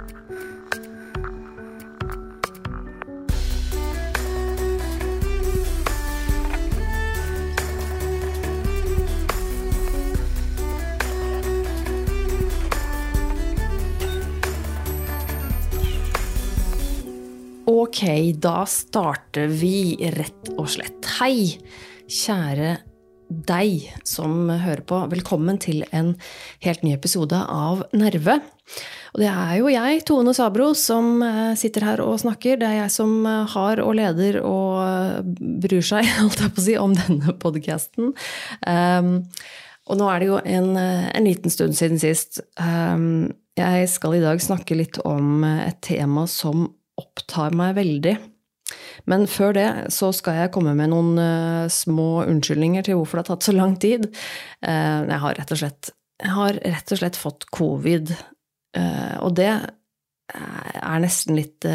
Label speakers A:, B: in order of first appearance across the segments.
A: Ok, da starter vi rett og slett. Hei, kjære deg som hører på. Velkommen til en helt ny episode av Nerve. Og det jo jeg, Tone Sabro, som sitter her og snakker. Det jeg som har og leder og bryr seg, alt jeg på å si, om denne podcasten. Og nå det jo en liten stund siden sist. Jeg skal i dag snakke litt om et tema som opptar meg veldig. Men før det så skal jeg komme med noen små unnskyldninger til hvorfor det har tatt så lang tid. Jeg har rett og slett fått covid, og det nesten litt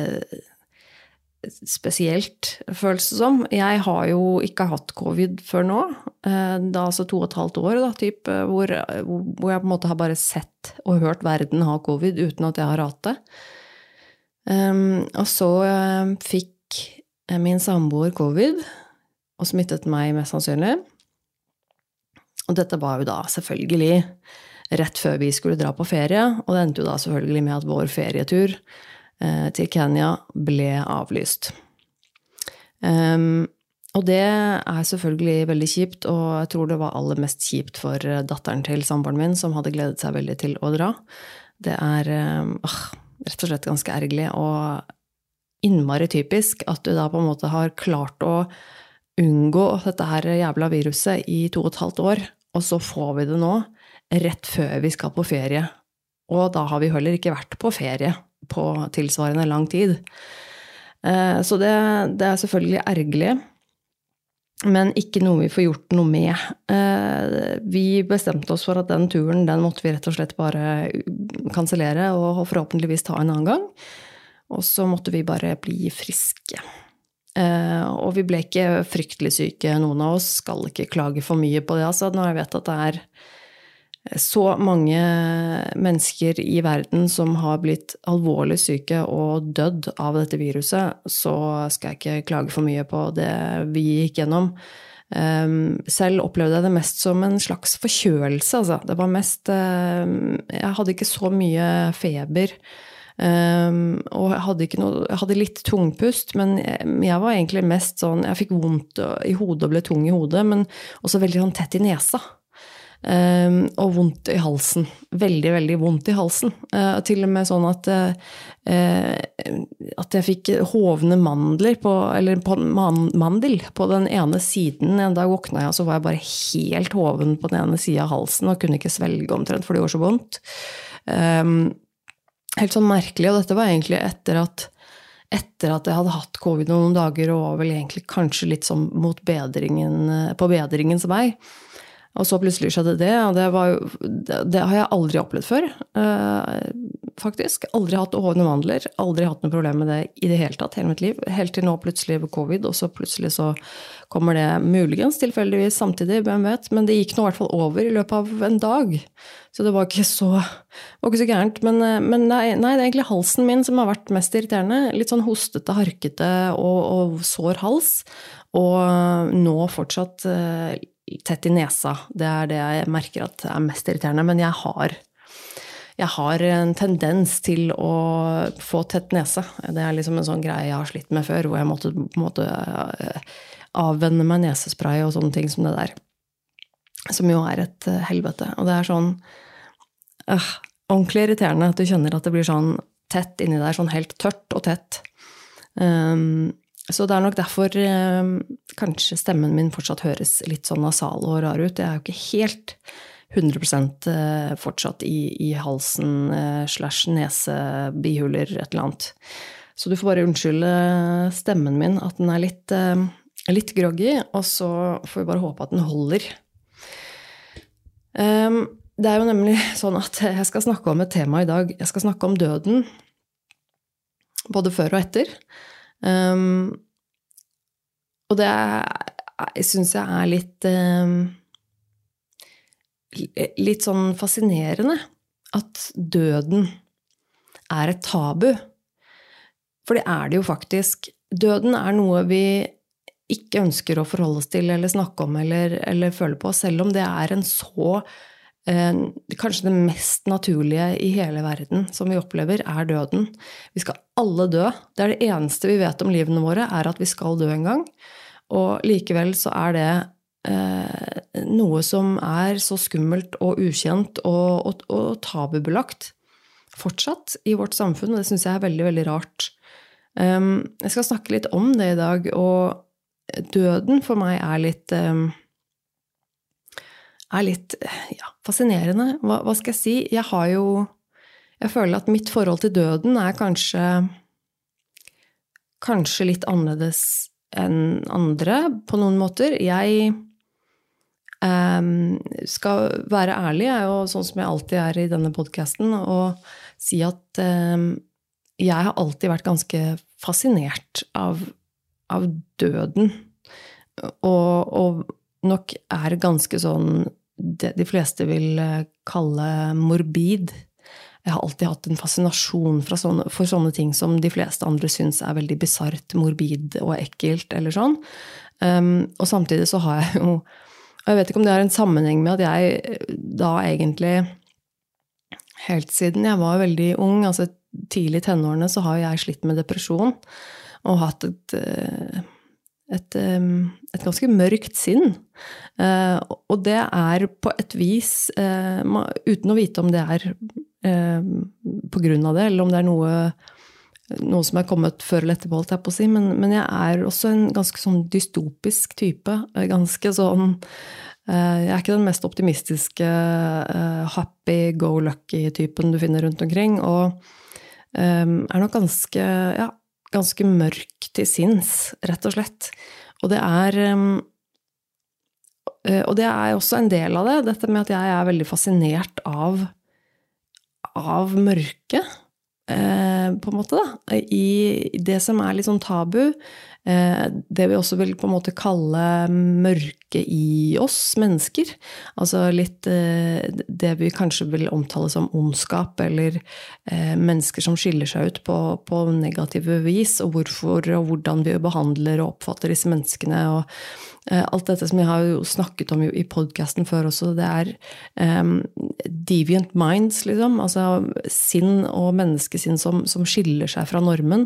A: spesielt, føles det som. Jeg har jo ikke hatt covid før nå. Det altså 2,5 år, da, typ, hvor jeg på en måte har bare sett og hørt verden ha covid uten at jeg har hatt det. Og så fikk min samboer covid og smittet meg mest sannsynlig. Og dette var jo da selvfølgelig rett før vi skulle dra på ferie, og det endte jo da selvfølgelig med at vår ferietur til Kenya ble avlyst. Og det selvfølgelig veldig kjipt, og jeg tror det var aller mest kjipt for datteren til samboeren min, som hadde gledet seg veldig til å dra. Det rett og slett ganske ergerlig og innmari typisk at du da på en måte har klart å unngå dette her jævla viruset i 2,5 år, og så får vi det nå rett før vi skal på ferie. Og da har vi heller ikke vært på ferie på tilsvarende lang tid. Så det selvfølgelig ergerlig, men ikke noe vi får gjort noe med. Vi bestemte oss for at den turen, den måtte vi rett og slett bare kansellere og forhåpentligvis ta en annen gang. Og så måtte vi bare bli friske. Og vi ble ikke fryktelig syke, noen av oss skal ikke klage for mye på det. Altså, når jeg vet at det så mange mennesker i verden som har blitt alvorlig syke og dødd av dette viruset, så skal jeg ikke klage for mye på det vi gikk gjennom. Selv opplevde jeg det mest som en slags forkjølelse. Altså. Det var mest, jeg hadde ikke så mye feber, og jeg hadde litt tungpust, men jeg var egentlig mest sånn, jeg fikk vondt i hodet og ble tung i hodet, men også veldig sånn tett i nesa. Og vondt i halsen, veldig, veldig vondt i halsen, til og med sånn at jeg fikk hovne mandler mandel på den ene siden. En dag våkna jeg, og så var jeg bare helt hoven på den ene siden av halsen og kunne ikke svelge omtrent, for det var så vondt. Helt sånn merkelig, og dette var egentlig etter at jeg hadde hatt covid noen dager, og var vel egentlig kanskje litt sånn på bedringens vei. Og så plutselig skjedde det, og det har jeg aldri opplevd før, faktisk. Aldri hatt hovne mandler, aldri hatt noe problem med det i det hele tatt, hele mitt liv. Helt til nå plutselig ved covid, og så plutselig så kommer det muligens tilfeldigvis samtidig, hvem vet, men det gikk nå i hvert fall over i løpet av en dag. Så det var ikke så gærent, men nei, det egentlig halsen min som har vært mest irriterende, litt sånn hostete, harkete og sår hals, og nå fortsatt tett i nesa. Det det jeg merker at mest irriterende, men jeg har en tendens til å få tett nese. Det liksom en sånn greie jeg har slitt med før, hvor jeg måtte avvenne meg nesespray og sånne ting som det der. Som jo et helvete. Og det sånn ordentlig irriterende at du kjenner at det blir sånn tett inni der, sånn helt tørt og tett. Så det nok derfor kanskje stemmen min fortsatt høres litt sånn nasal og rar ut. Jeg jo ikke helt 100% fortsatt i halsen / nese, bihuler, et eller annet. Så du får bare unnskylde stemmen min at den litt groggy, og så får vi bare håpe at den holder. Det jo nemlig sånn at jeg skal snakke om et tema i dag. Jeg skal snakke om døden, både før og etter. Og det synes jeg litt sånn fascinerende at døden er et tabu. For det er det jo faktisk. Døden er noe vi ikke ønsker å forholde oss til, eller snakke om, eller føle på, selv om det er en så, kanskje det mest naturlige i hele verden som vi opplever, er døden. Vi skal alle dø. Det er det eneste vi vet om livene våre, er at vi skal dø en gang. Og likevel så er det noe som er så skummelt og ukjent og tabubelagt fortsatt i vårt samfunn, og det synes jeg er veldig, veldig rart. Jeg skal snakke litt om det i dag, og døden for meg er litt fascinerende. Hva skal jeg si? Jeg føler at mitt forhold til døden er kanskje litt annerledes enn andre på noen måter. Jeg skal være ærlig, og sånn som jeg alltid er i denne podcasten, og si at jeg har alltid vært ganske fascinert av døden, og nok er ganske sånn det de fleste vil kalle morbid. Jeg har alltid hatt en fascinasjon for sånne ting som de fleste andre synes er veldig bizarrt, morbid og ekkelt, eller sånn. Og samtidig så har jeg jo, og jeg vet ikke om det har en sammenheng med at jeg da egentlig, helt siden jeg var veldig ung, altså tidlig i tenårene, så har jeg slitt med depresjon, og hatt et ganske mørkt sinn. Og det er på et vis, uten å vite om det er på grunn av det, eller om det er noe som er kommet før eller etterpå, holdt jeg på å si, men jeg er også en ganske sånn dystopisk type, ganske sånn, jeg er ikke den mest optimistiske happy-go-lucky-typen du finner rundt omkring, og er nok ganske mørk til sinns, rett og slett. Og det er også en del av det, dette med at jeg er veldig fascinert av mørket, på en måte da, i det som er litt sånn tabu, det vi også vil på en måte kalle mørke i oss mennesker, altså litt det vi kanskje vil omtale som ondskap, eller mennesker som skiller seg ut på negative vis, og hvorfor og hvordan vi behandler og oppfatter disse menneskene, og alt dette som jeg har jo snakket om i podcasten før også, det er deviant minds, liksom, altså sinn og menneskesinn som skiller seg fra normen,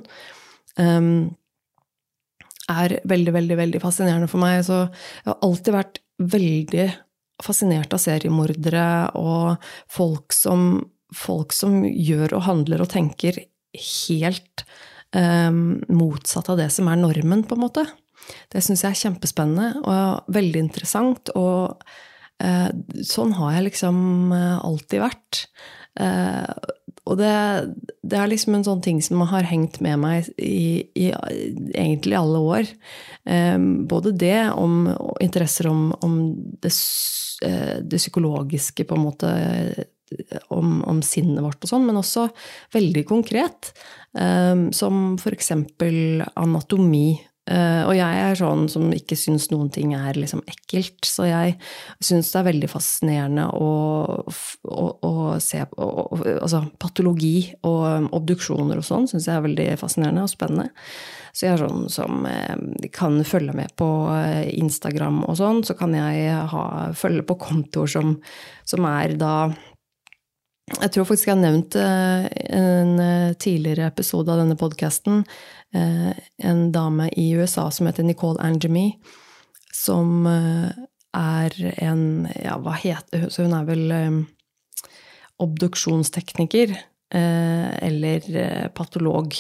A: er veldig, veldig, veldig fascinerende for meg. Så jeg har alltid vært veldig fascinert av seriemordere og folk som gjør og handler og tenker helt motsatt av det som er normen, på en måte. Det synes jeg er kjempespennende og veldig interessant, og sånn har jeg liksom alltid vært. Og det er liksom en sånn ting som har hengt med meg i egentlig alle år. Både det om interesser om det psykologiske, på en måte, om sinnet vårt og sånn, men også veldig konkret, som for eksempel anatomi. Og jeg er sånn som ikke synes noen ting er liksom ekkelt, så jeg synes det er veldig fascinerende å se på, altså patologi og obduksjoner og sånn, synes jeg er veldig fascinerende og spennende. Så jeg er sånn som kan følge med på Instagram og sånn, så kan jeg følge på kontoer som er da, jeg tror faktisk jeg har nevnt en tidligere episode av denne podcasten, en dame i USA som heter Nicole Angemi, som er hva heter hun? Så hun er vel obduksjonstekniker, eller patolog,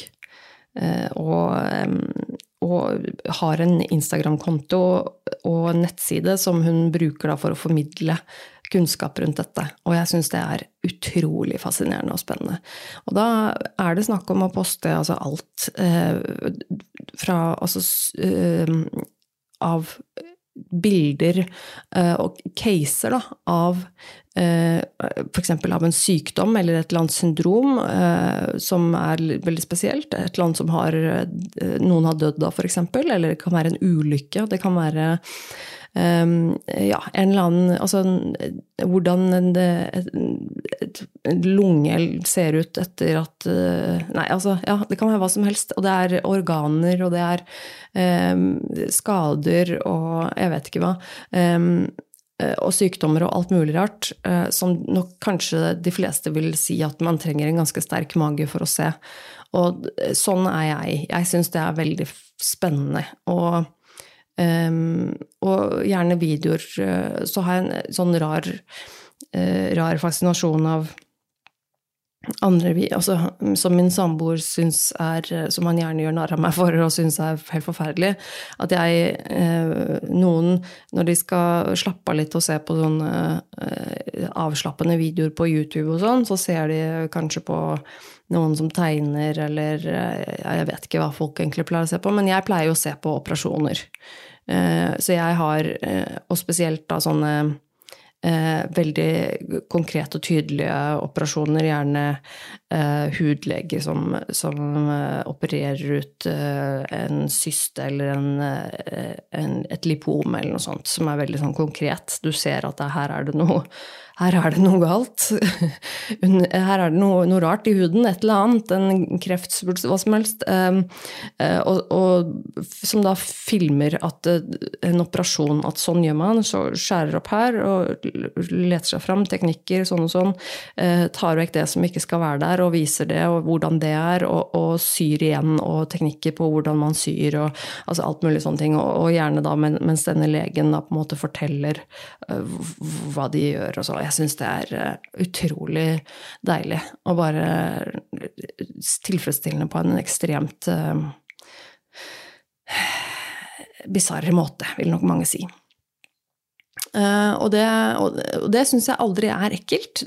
A: og har en Instagram-konto og en nettside som hun bruker da for å formidle kunnskap rundt dette, og jeg synes det er utrolig fascinerende og spennende. Og da er det snakk om å poste altså alt fra av bilder og caser da, av for eksempel av en sykdom eller et eller annet syndrom som er veldig spesielt, et eller annet som noen har dødd av for eksempel, eller det kan være en ulykke, det kan være ja, en eller annen, altså hvordan et lunge ser ut etter at, nei, altså, ja, det kan være hva som helst, og det organer, og det skader, og jeg vet ikke hva, og sykdommer og alt mulig rart, som nok kanskje de fleste vil si at man trenger en ganske sterk mage for å se. Og sånn jeg. Jeg synes det veldig spennende. Og gjerne videoer, så har jeg en sånn rar fascinasjon av andre, altså, som min samboer synes som han gjerne gjør narr av meg for, og synes helt forferdelig, at noen, når de skal slappe av litt og se på sånne avslappende videoer på YouTube og sånn, så ser de kanskje på noen som tegner, eller jeg vet ikke hva folk egentlig pleier å se på, men jeg pleier å se på operasjoner. Så jeg har, og spesielt da sånne veldig konkrete og tydelige operasjoner, gjerne hudleger som opererer ut en syste eller et lipom eller noe sånt, som veldig sånn konkret. Du ser at her det noe galt. Her det noe rart i huden, et eller annet, en kreftsvulst, hva som helst. Og som da filmer at en operasjon, at sånn gjør man, så skjærer opp her, og leter seg frem teknikker, sånn og sånn, tar vekk det som ikke skal være der, og viser det, og hvordan det og syr igjen, og teknikker på hvordan man syr, og altså alt mulig sånne ting, og gjerne da, mens denne legen da på en måte forteller hva de gjør, og så. Jeg synes det utrolig deilig, og bare tilfredsstillende på en ekstremt bizarre måte, vil nok mange si. Og det synes jeg aldri ekkelt.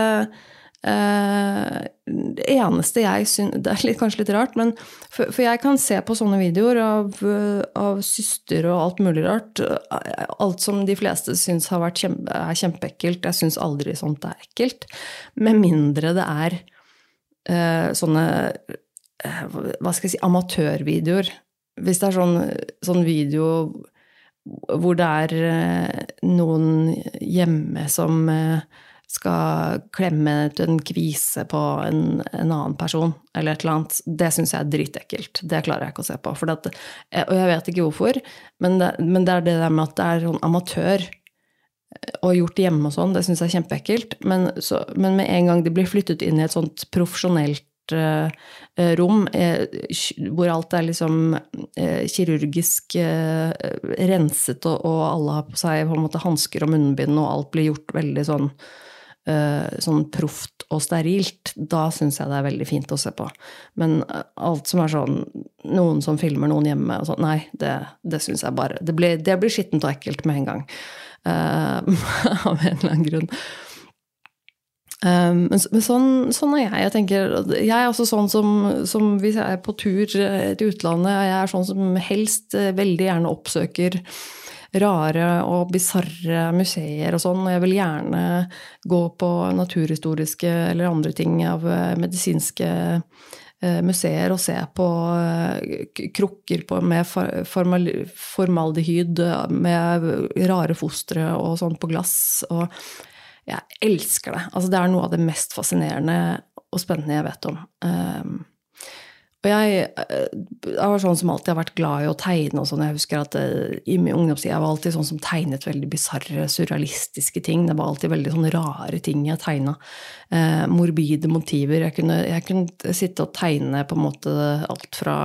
A: Det eneste jeg synes, det kanskje litt rart, men for jeg kan se på sånne videoer av syster og alt mulig rart, alt som de fleste synes har vært kjempeekkelt, jeg synes aldri sånt ekkelt, med mindre det sånne, hva skal jeg si, amatørvideoer. Hvis det sånn video hvor det noen hjemme som skal klemme ut en kvise på en annen person, eller et eller annet, det synes jeg dritekkelt. Det klarer jeg ikke å se på. Og jeg vet ikke hvorfor, men det det der med at det sånn amatør, og gjort hjemme og sånn, det synes jeg kjempeekkelt. Men med en gang de blir flyttet inn i et sånt profesjonelt rom, hvor alt liksom kirurgisk renset, og alle har på seg på en måte handsker og munnbind, og alt blir gjort veldig sånn proft og sterilt, da synes jeg det veldig fint å se på. Men alt som sånn, noen som filmer noen hjemme og sånn, nei, det synes jeg bare, det blir skittent og ekkelt med en gang, av en eller annen grunn. Men sånn jeg tenker, jeg også sånn som hvis jeg på tur til utlandet, jeg sånn som helst veldig gjerne oppsøker rare og bizarre museer og sånn, og jeg vil gjerne gå på naturhistoriske eller andre ting av medisinske museer og se på krukker med formaldehyd, med rare fostre og sånn på glass, og jeg elsker det. Altså, det noe av det mest fascinerende og spennende jeg vet om. Og jeg var sånn som alltid har vært glad i å tegne og sånn. Jeg husker at i min ungdomstid jeg var alltid sånn som tegnet veldig bizarre, surrealistiske ting. Det var alltid veldig sånne rare ting jeg tegnet. Morbide motiver. Jeg kunne sitte og tegne på en måte alt fra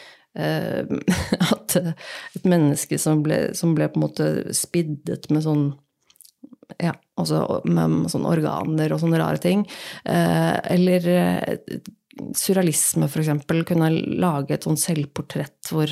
A: at et menneske som ble på en måte spiddet med sånn, ja, altså med sånne organer og sånne rare ting. Eller surrealisme for eksempel, kunne lage et sånn selvportrett hvor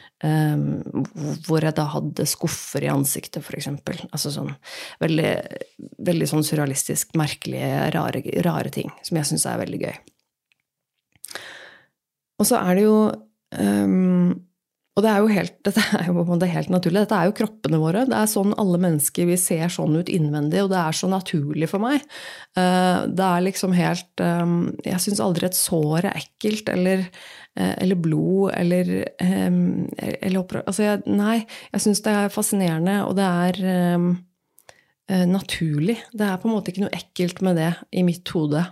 A: jeg da hadde skuffer i ansiktet for eksempel. Altså sånn veldig, veldig sånn surrealistisk, merkelige, rare ting som jeg synes veldig gøy. Og så det jo Og dette jo på en måte helt naturlig. Dette jo kroppene våre. Det sånn alle mennesker, vi ser sånn ut innvendig, og det så naturlig for meg. Det liksom helt Jeg synes aldri et sår ekkelt, eller blod, altså nei, jeg synes det fascinerende, og det naturlig. Det på en måte ikke noe ekkelt med det i mitt hode.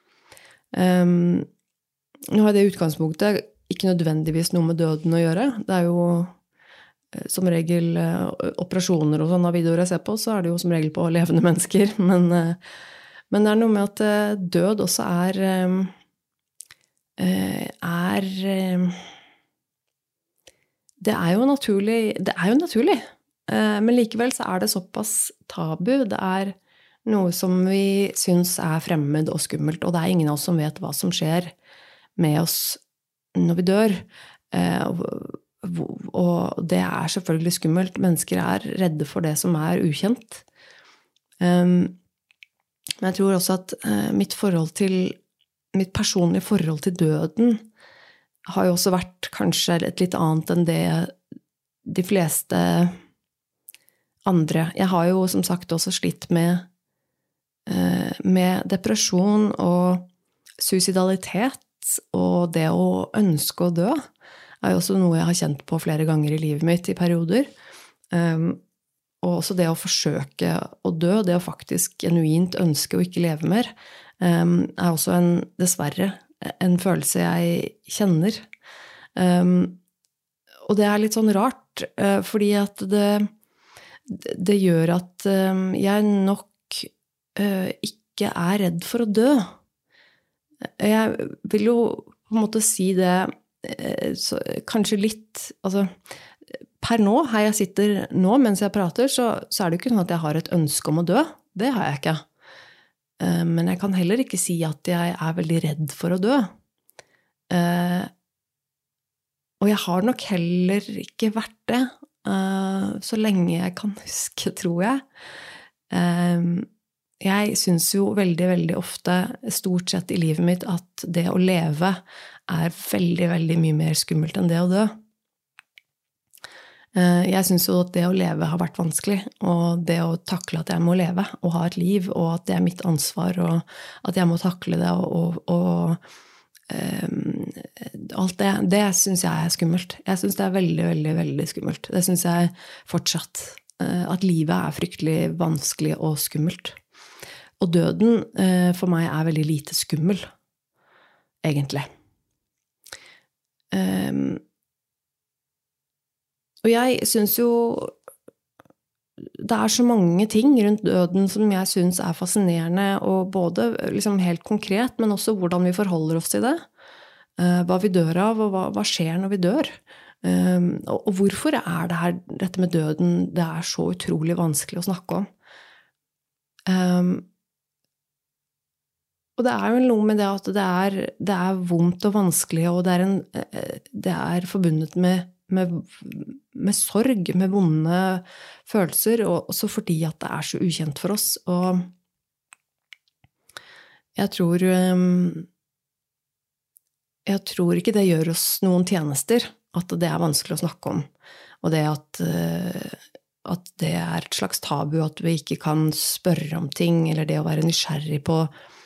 A: Nå har det utgangspunktet ikke nødvendigvis noe med døden å gjøre. Det jo som regel operasjoner og sånne videoer jeg ser på, så det jo som regel på levende mennesker. Men det noe med at død også det jo naturlig. Det jo naturlig. Men likevel så det såpass tabu. Det noe som vi synes fremmed og skummelt, og det ingen av oss som vet hva som skjer med oss når vi dør. Og det selvfølgelig skummelt. Mennesker redde for det som ukjent. Men jeg tror også at mitt personlige forhold til døden har jo også vært kanskje et litt annet enn det de fleste andre. Jeg har jo som sagt også slitt med depresjon og suicidalitet, og det å ønske å dø jo også noe jeg har kjent på flere ganger i livet mitt i perioder. Og også det å forsøke å dø, det å faktisk genuint ønske å ikke leve mer, også dessverre en følelse jeg kjenner. Og det litt sånn rart, fordi at det gjør at jeg nok ikke redd for å dø. Jeg vil jo på en måte si det kanskje litt, altså per nå, her jeg sitter nå mens jeg prater, så det jo ikke sånn at jeg har et ønske om å dø. Det har jeg ikke. Men jeg kan heller ikke si at jeg veldig redd for å dø. Og jeg har nok heller ikke vært det, så lenge jeg kan huske, tror jeg. Jeg synes jo veldig, veldig ofte, stort sett i livet mitt, at det å leve veldig, veldig mye mer skummelt enn det å dø. Jeg synes jo at det å leve har vært vanskelig, og det å takle at jeg må leve og ha et liv, og at det mitt ansvar, og at jeg må takle det, og alt det synes jeg skummelt. Jeg synes det veldig, veldig, veldig skummelt. Det synes jeg fortsatt, at livet fryktelig vanskelig og skummelt. Og døden for meg veldig lite skummel, egentlig. Og jeg synes jo det så mange ting rundt døden som jeg synes fascinerende, og både liksom helt konkret, men også hvordan vi forholder oss til det. Hva vi dør av, og hva skjer når vi dør. Og hvorfor dette med døden, det så utrolig vanskelig å snakke om. Og det jo noe med det at det vondt og vanskelig, og det forbundet med sorg, med vonde følelser, og også fordi at det så ukjent for oss. Og jeg tror ikke det gjør oss noen tjenester, at det vanskelig å snakke om. Og det at det et slags tabu, at vi ikke kan spørre om ting, eller det å være nysgjerrig på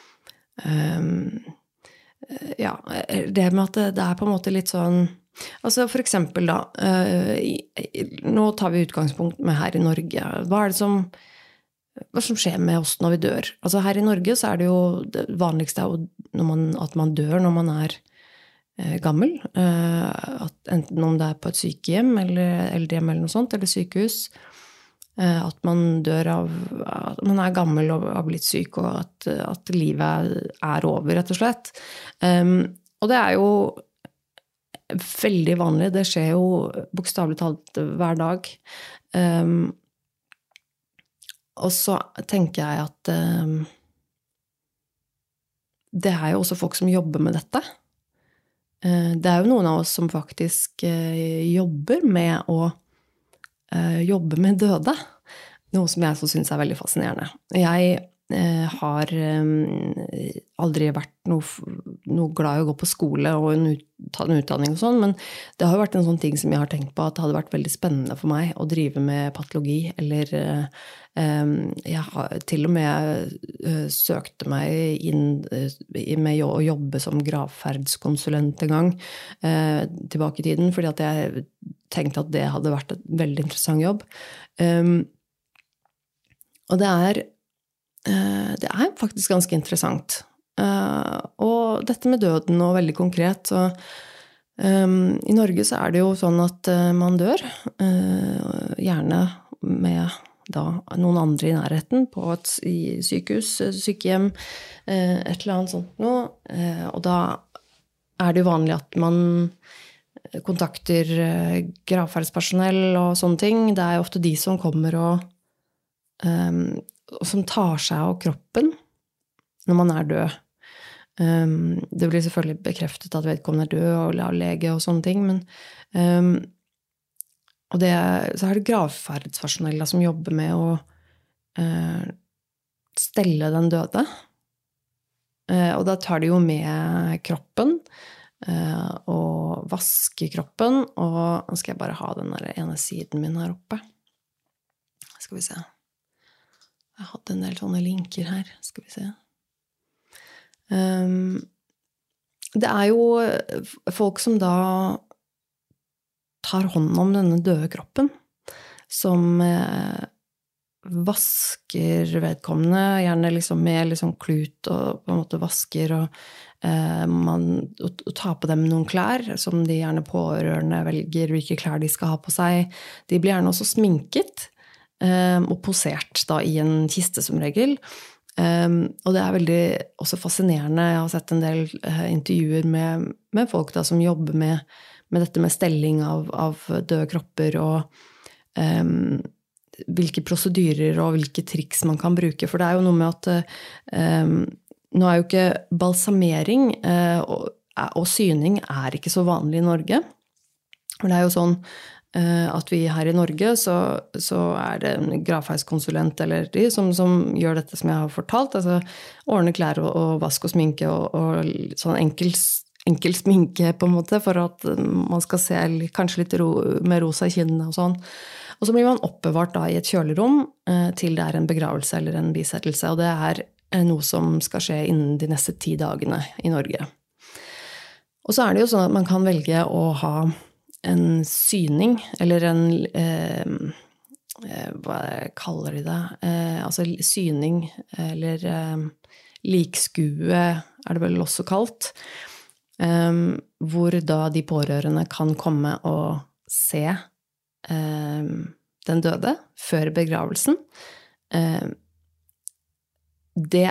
A: ja, det med at det på en måte litt sånn, altså for eksempel da, nå tar vi utgangspunkt med her i Norge. Hva det som skjer med oss når vi dør? Altså her i Norge så det jo det vanligste at man dør når man gammel, at enten om det på et sykehjem eller eldrehjem eller noe sånt, eller sykehus, at man dør av at man gammel og har blitt syk, og at livet over, rett og slett. Og det jo veldig vanlig, det skjer jo bokstavelig talt hver dag. Og så tenker jeg at det jo også folk som jobber med dette. Det jo noen av oss som faktisk jobber med å jobbe med døde, noe som jeg så synes veldig fascinerende. Jeg har aldri vært noe glad i å gå på skole, og ta en utdanning og sånn, men det har jo vært en sånn ting som jeg har tenkt på, at det hadde vært veldig spennende for meg å drive med patologi, eller jeg har til og med søkte meg inn med å jobbe som gravferdskonsulent en gang tilbake i tiden, fordi at jeg tenkte at det hadde vært et veldig interessant jobb. Og det er faktisk ganske interessant. Og dette med døden og veldig konkret, så i Norge så er det jo sånn at man dør, gjerne med da noen andre i nærheten på et sykehus, sykehjem, et eller annet sånt noe. Og da er det jo vanlig at man kontakter gravferdspersonell og sånne ting. Det er jo ofte de som kommer og som tar seg av kroppen når man er død. Det blir selvfølgelig bekreftet at vedkommende er død og av lege og sånne ting, men og så er det gravferdspersonell som jobber med å stelle den døde. Og da tar de jo med kroppen og vasker kroppen, og nå skal jeg bare ha den der ene siden min her oppe. Skal vi se. Jeg hadde en del sånne linker her. Skal vi se. Det er jo folk som da tar hånd om denne døde kroppen, som vasker vedkommende, gjerne liksom med liksom klut og på en måte vasker, og tar på dem noen klær, som de gjerne pårørende velger hvilke klær de skal ha på seg. De blir gjerne også sminket og posert da i en kiste som regel. Og det er veldig også fascinerende. Jeg har sett en del intervjuer med folk da, som jobber med dette med stelling av døde kropper, og hvilke prosedyrer og hvilke triks man kan bruke. For det er jo noe med at nå er jo ikke balsamering og syning er ikke så vanlig i Norge. For det er jo sånn at vi her i Norge så er det en gravferdskonsulent eller de som gjør dette som jeg har fortalt, altså ordne klær og vask og sminke og sånn enkel sminke på en måte, for at man skal se kanskje litt med rosa i kinnene og sånn. Og så blir man oppbevart da i et kjølerom til det er en begravelse eller en bisettelse, og det er noe som skal skje innen de neste 10 dagene i Norge. Og så er det jo sånn at man kan velge å ha en syning, eller hva kaller de det? Altså syning, eller likskue er det vel også kalt, hvor da de pårørende kan komme og se den døde før begravelsen. Det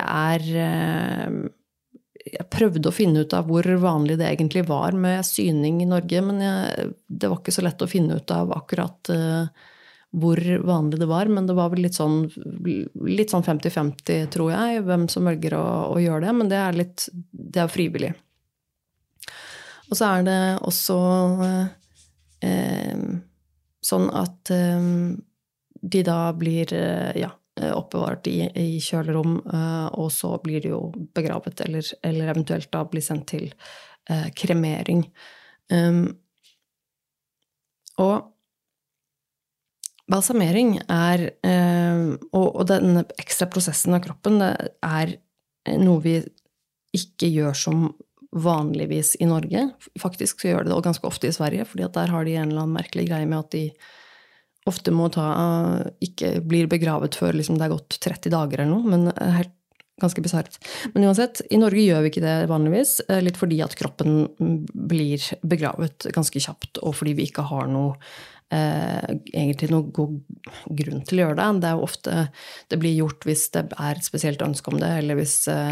A: jeg prøvde å finne ut av hvor vanlig det egentlig var med syning i Norge, men det var ikke så lett å finne ut av akkurat hvor vanlig det var, men det var vel litt sånn 50-50, tror jeg, hvem som velger å gjøre det, men det er frivillig. Og så er det også sånn at de da blir, oppbevart i kjølerom, og så blir de jo begravet, eller eventuelt da blir sendt til kremering. Og balsamering og den ekstra prosessen av kroppen, det er noe vi ikke gjør som vanligvis i Norge. Faktisk så gjør det ganske ofte i Sverige, fordi at der har de en eller annen merkelig greie med at de ofte må ikke blir begravet før liksom det er gått 30 dager eller noe, men helt ganske bizarrt. Men uansett, i Norge gjør vi ikke det vanligvis, litt fordi at kroppen blir begravet ganske kjapt, og fordi vi ikke har egentlig noe god grunn til å gjøre det. Det er jo ofte det blir gjort hvis det er et spesielt ønske om det, eller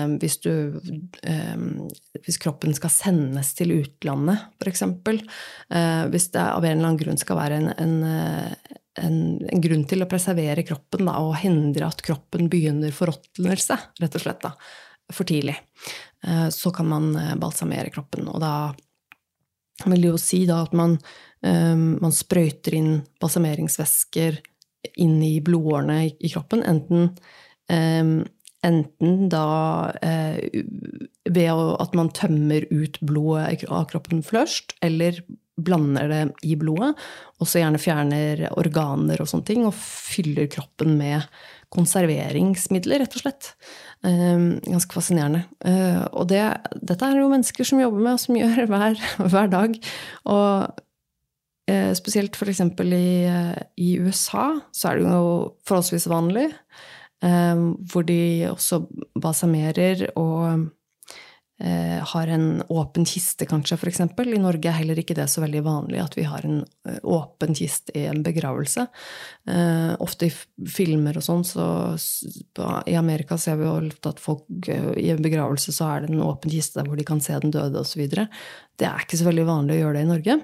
A: hvis kroppen skal sendes til utlandet, for eksempel. Hvis det av en eller annen grunn skal være en grunn til å preservere kroppen da, og hindre at kroppen begynner forråtnelse, rett og slett da, for tidlig, så kan man balsamere kroppen. Og da vil det jo si da at man sprøyter inn balsameringsvæsker inn i blodårene i kroppen, enten enten da ved at man tømmer ut blodet av kroppen først, eller blander det i blodet, og så gjerne fjerner organer og sånne ting, og fyller kroppen med konserveringsmidler, rett og slett. Ganske fascinerende. Og dette jo mennesker som jobber med, og som gjør hver dag. Og spesielt for eksempel i USA, så det jo forholdsvis vanlig, hvor de også balsamerer og har en åpen kiste kanskje, for eksempel. I Norge heller ikke det så veldig vanlig at vi har en åpen kiste i en begravelse. Ofte i filmer og sånn, så i Amerika ser vi jo at folk i en begravelse så det en åpen kiste hvor de kan se den døde og så videre. Det ikke så veldig vanlig å gjøre det i Norge.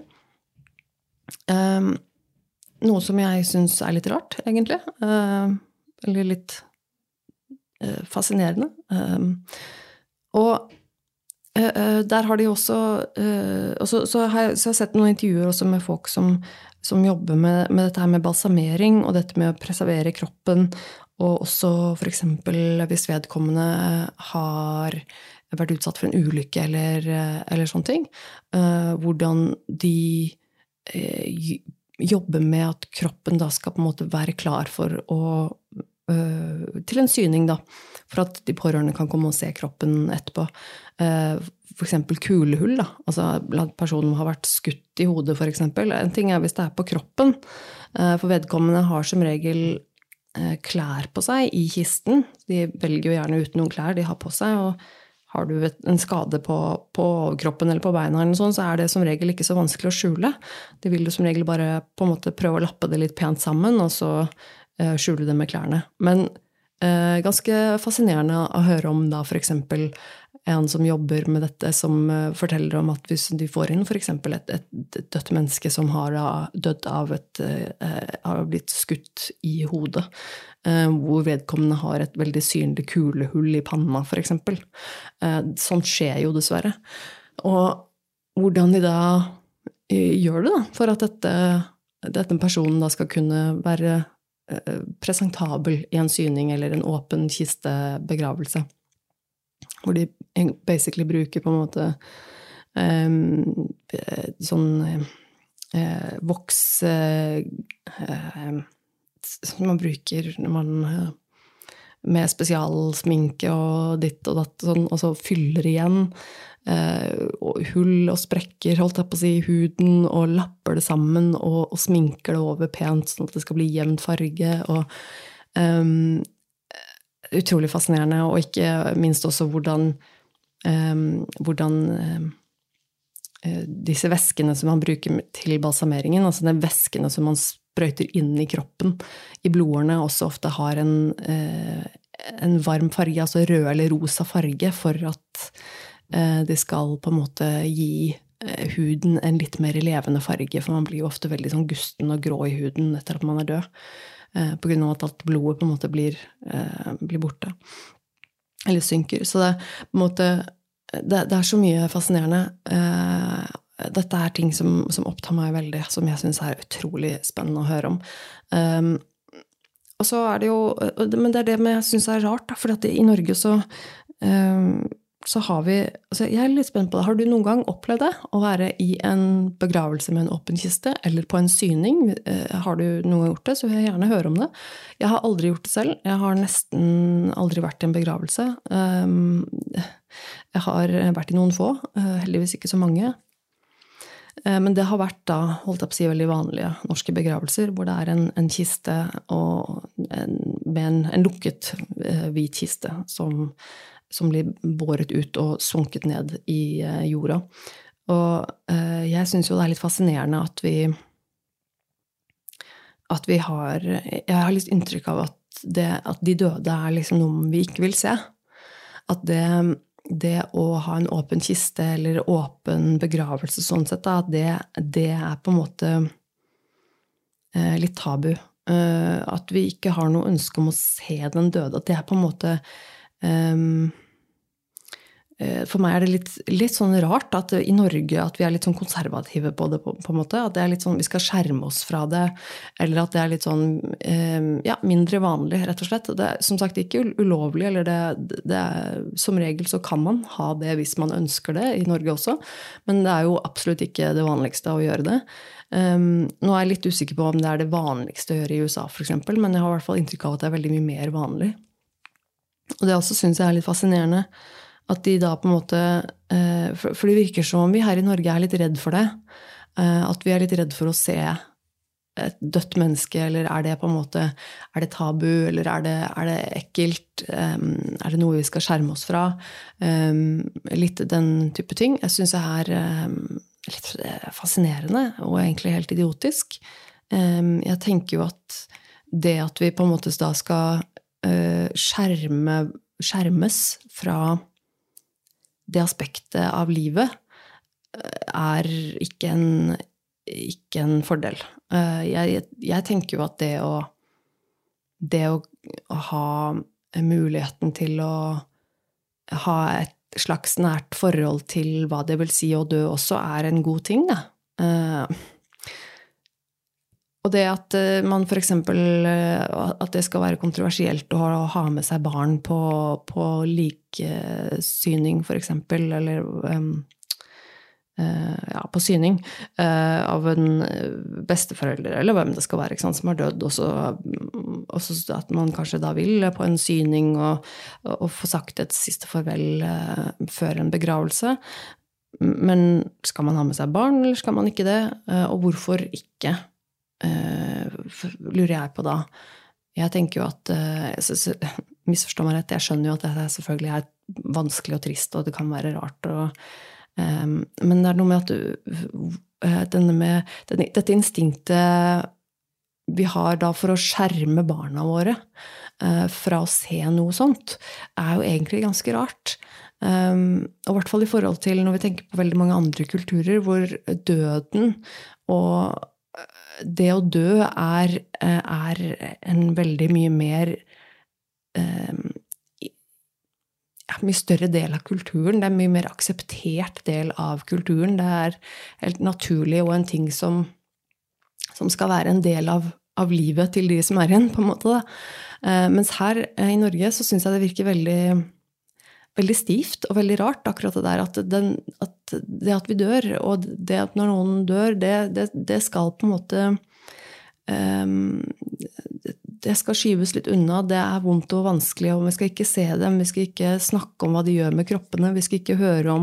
A: Noe som jeg synes litt rart, egentlig. Eller litt fascinerende. Og der har de også så har jeg sett noen intervjuer også med folk som jobber med dette her med balsamering og dette med å preservere kroppen, og også for eksempel hvis vedkommende har vært utsatt for en ulykke eller sånne ting, hvordan de jobber med at kroppen da skal på en måte være klar for til en syning da, for at de pårørende kan komme og se kroppen etterpå. For eksempel kulehull da, altså blant personen har vært skutt i hodet for eksempel. En ting hvis det på kroppen, for vedkommende har som regel klær på seg i kisten. De velger jo gjerne uten noen klær de har på seg, og har du en skade på kroppen eller på beina eller sånn, så det som regel ikke så vanskelig å skjule. De vil jo som regel bare på en måte prøve å lappe det litt pent sammen, og så skjule det med klærne. Men ganske fascinerende å høre om da for eksempel en som jobber med dette, som forteller om at hvis de får inn for eksempel et dødt menneske som har dødd av har blitt skutt i hodet, hvor vedkommende har et veldig synlig kulehull i panna for eksempel. Sånt skjer jo dessverre. Og hvordan de da gjør det da, for at dette personen da skal kunne være presentabel i en syning eller en åpen kistebegravelse, hvor de basically bruker på en måte sånn voks som man bruker når man med spesialsminke og ditt og datt, sånn, og så fyller igjen og hull og sprekker, holdt jeg på å si, huden, og lapper det sammen og sminker det over pent, sånn at det skal bli jevn farge, og utrolig fascinerende, og ikke minst også hvordan disse væskene som man bruker til balsameringen, altså de væskene som man sprøyter inn i kroppen, i blodårene, også ofte har en varm farge, altså rød eller rosa farge, for at det skal på en måte gi huden en litt mer levende farge, for man blir jo ofte veldig sånn gusten og grå i huden etter at man død, på grunn av at alt blodet på en måte blir borte, eller synker. Så på en måte, det så mye fascinerende. Dette ting som opptar meg veldig, som jeg synes utrolig spennende å høre om. Og så det jo, men det det jeg synes rart, da, for i Norge så har vi, altså jeg litt spent på det, har du noen gang opplevd det, å være i en begravelse med en åpen kiste, eller på en syning? Har du noen gang gjort det, så vil jeg gjerne høre om det. Jeg har aldri gjort det selv, jeg har nesten aldri vært i en begravelse. Jeg har vært i noen få, heldigvis ikke så mange. Men det har vært da, holdt jeg på å si, veldig vanlige norske begravelser, hvor det en kiste og med en lukket hvit kiste som blir båret ut og sunket ned i jorda. Og jeg synes jo det litt fascinerende at vi har, jeg har litt inntrykk av at de døde liksom noe vi ikke vil se. At det å ha en åpen kiste eller åpen begravelse sånn sett, at det på en måte litt tabu. At vi ikke har noe ønske om å se den døde. At det på en måte For meg det litt sånn rart at I Norge at vi litt sånn konservative på det, på en måte. At det litt sånn, vi skal skjerme oss fra det, eller at det litt sånn, ja, mindre vanlig, rett og slett. Det som sagt ikke ulovlig, eller som regel så kan man ha det hvis man ønsker det, I Norge også. Men det jo absolutt ikke det vanligste å gjøre det. Nå jeg litt usikker på om det det vanligste å gjøre I USA, for eksempel, men jeg har I hvert fall inntrykk av at det veldig mye mer vanlig. Og det også synes jeg litt fascinerende, at de da på en måte, for det virker som om vi her I Norge litt redd for det, at vi litt redd for å se et dødt menneske, eller det på en måte, det tabu, eller det ekkelt, det noe vi skal skjerme oss fra, litt den type ting. Jeg synes det litt fascinerende, og egentlig helt idiotisk. Jeg tenker jo at det at vi på en måte da skal skjermes fra det aspektet av livet ikke en fordel. Jeg tenker jo at det å ha muligheten til å ha et slags nært forhold til hva det vil si å dø også en god ting, da. Og det at man for eksempel, at det skal være kontroversielt å ha med seg barn på liksyning for eksempel, eller ja, på syning av en besteforelder, eller hvem det skal være, ikke sant, som dødd, og så at man kanskje da vil på en syning og få sagt et siste farvel før en begravelse. Men skal man ha med seg barn, eller skal man ikke det? Og hvorfor ikke? Lurer jeg på da. Jeg tenker jo at, misforstå meg rett, jeg skjønner jo at det selvfølgelig vanskelig og trist, og det kan være rart, men det noe med at dette instinktet vi har da for å skjerme barna våre fra å se noe sånt, jo egentlig ganske rart. Og I hvert fall I forhold til når vi tenker på veldig mange andre kulturer, hvor døden og det å dø en veldig mye mer mye større del av kulturen, det mye mer akseptert del av kulturen, det helt naturlig og en ting som skal være en del av livet til de som igjen, på en måte da. Mens her I Norge så synes jeg det virker veldig stivt og veldig rart, akkurat det der, at vi dør, og det at når noen dør, det skal på en måte, det skal skyves litt unna, det vondt og vanskelig, og vi skal ikke se dem, vi skal ikke snakke om hva de gjør med kroppene, vi skal ikke høre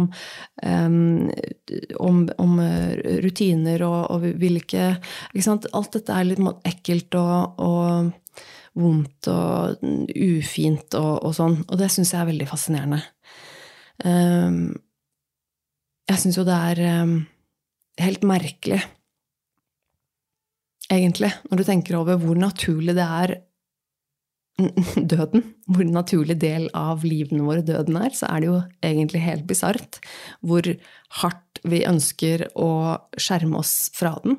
A: om rutiner, og vi vil ikke sant? Alt dette litt ekkelt og vondt og ufint og sånn, og det synes jeg veldig fascinerende. Jeg synes jo det helt merkelig, egentlig, når du tenker over hvor naturlig det døden, hvor naturlig del av livene våre døden så det jo egentlig helt bizarrt, hvor hardt vi ønsker å skjerme oss fra den.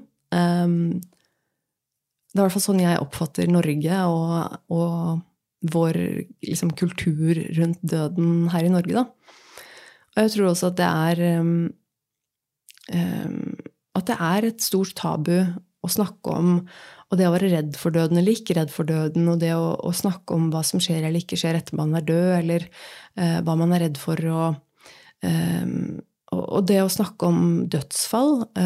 A: Det I hvert fall sånn jeg oppfatter Norge og vår liksom, kultur rundt døden her I Norge da. Og jeg tror også at det et stort tabu å snakke om, og det å være redd for døden eller ikke redd for døden, og det å snakke om hva som skjer eller ikke skjer etter man død, eller hva man redd for og det å snakke om dødsfall,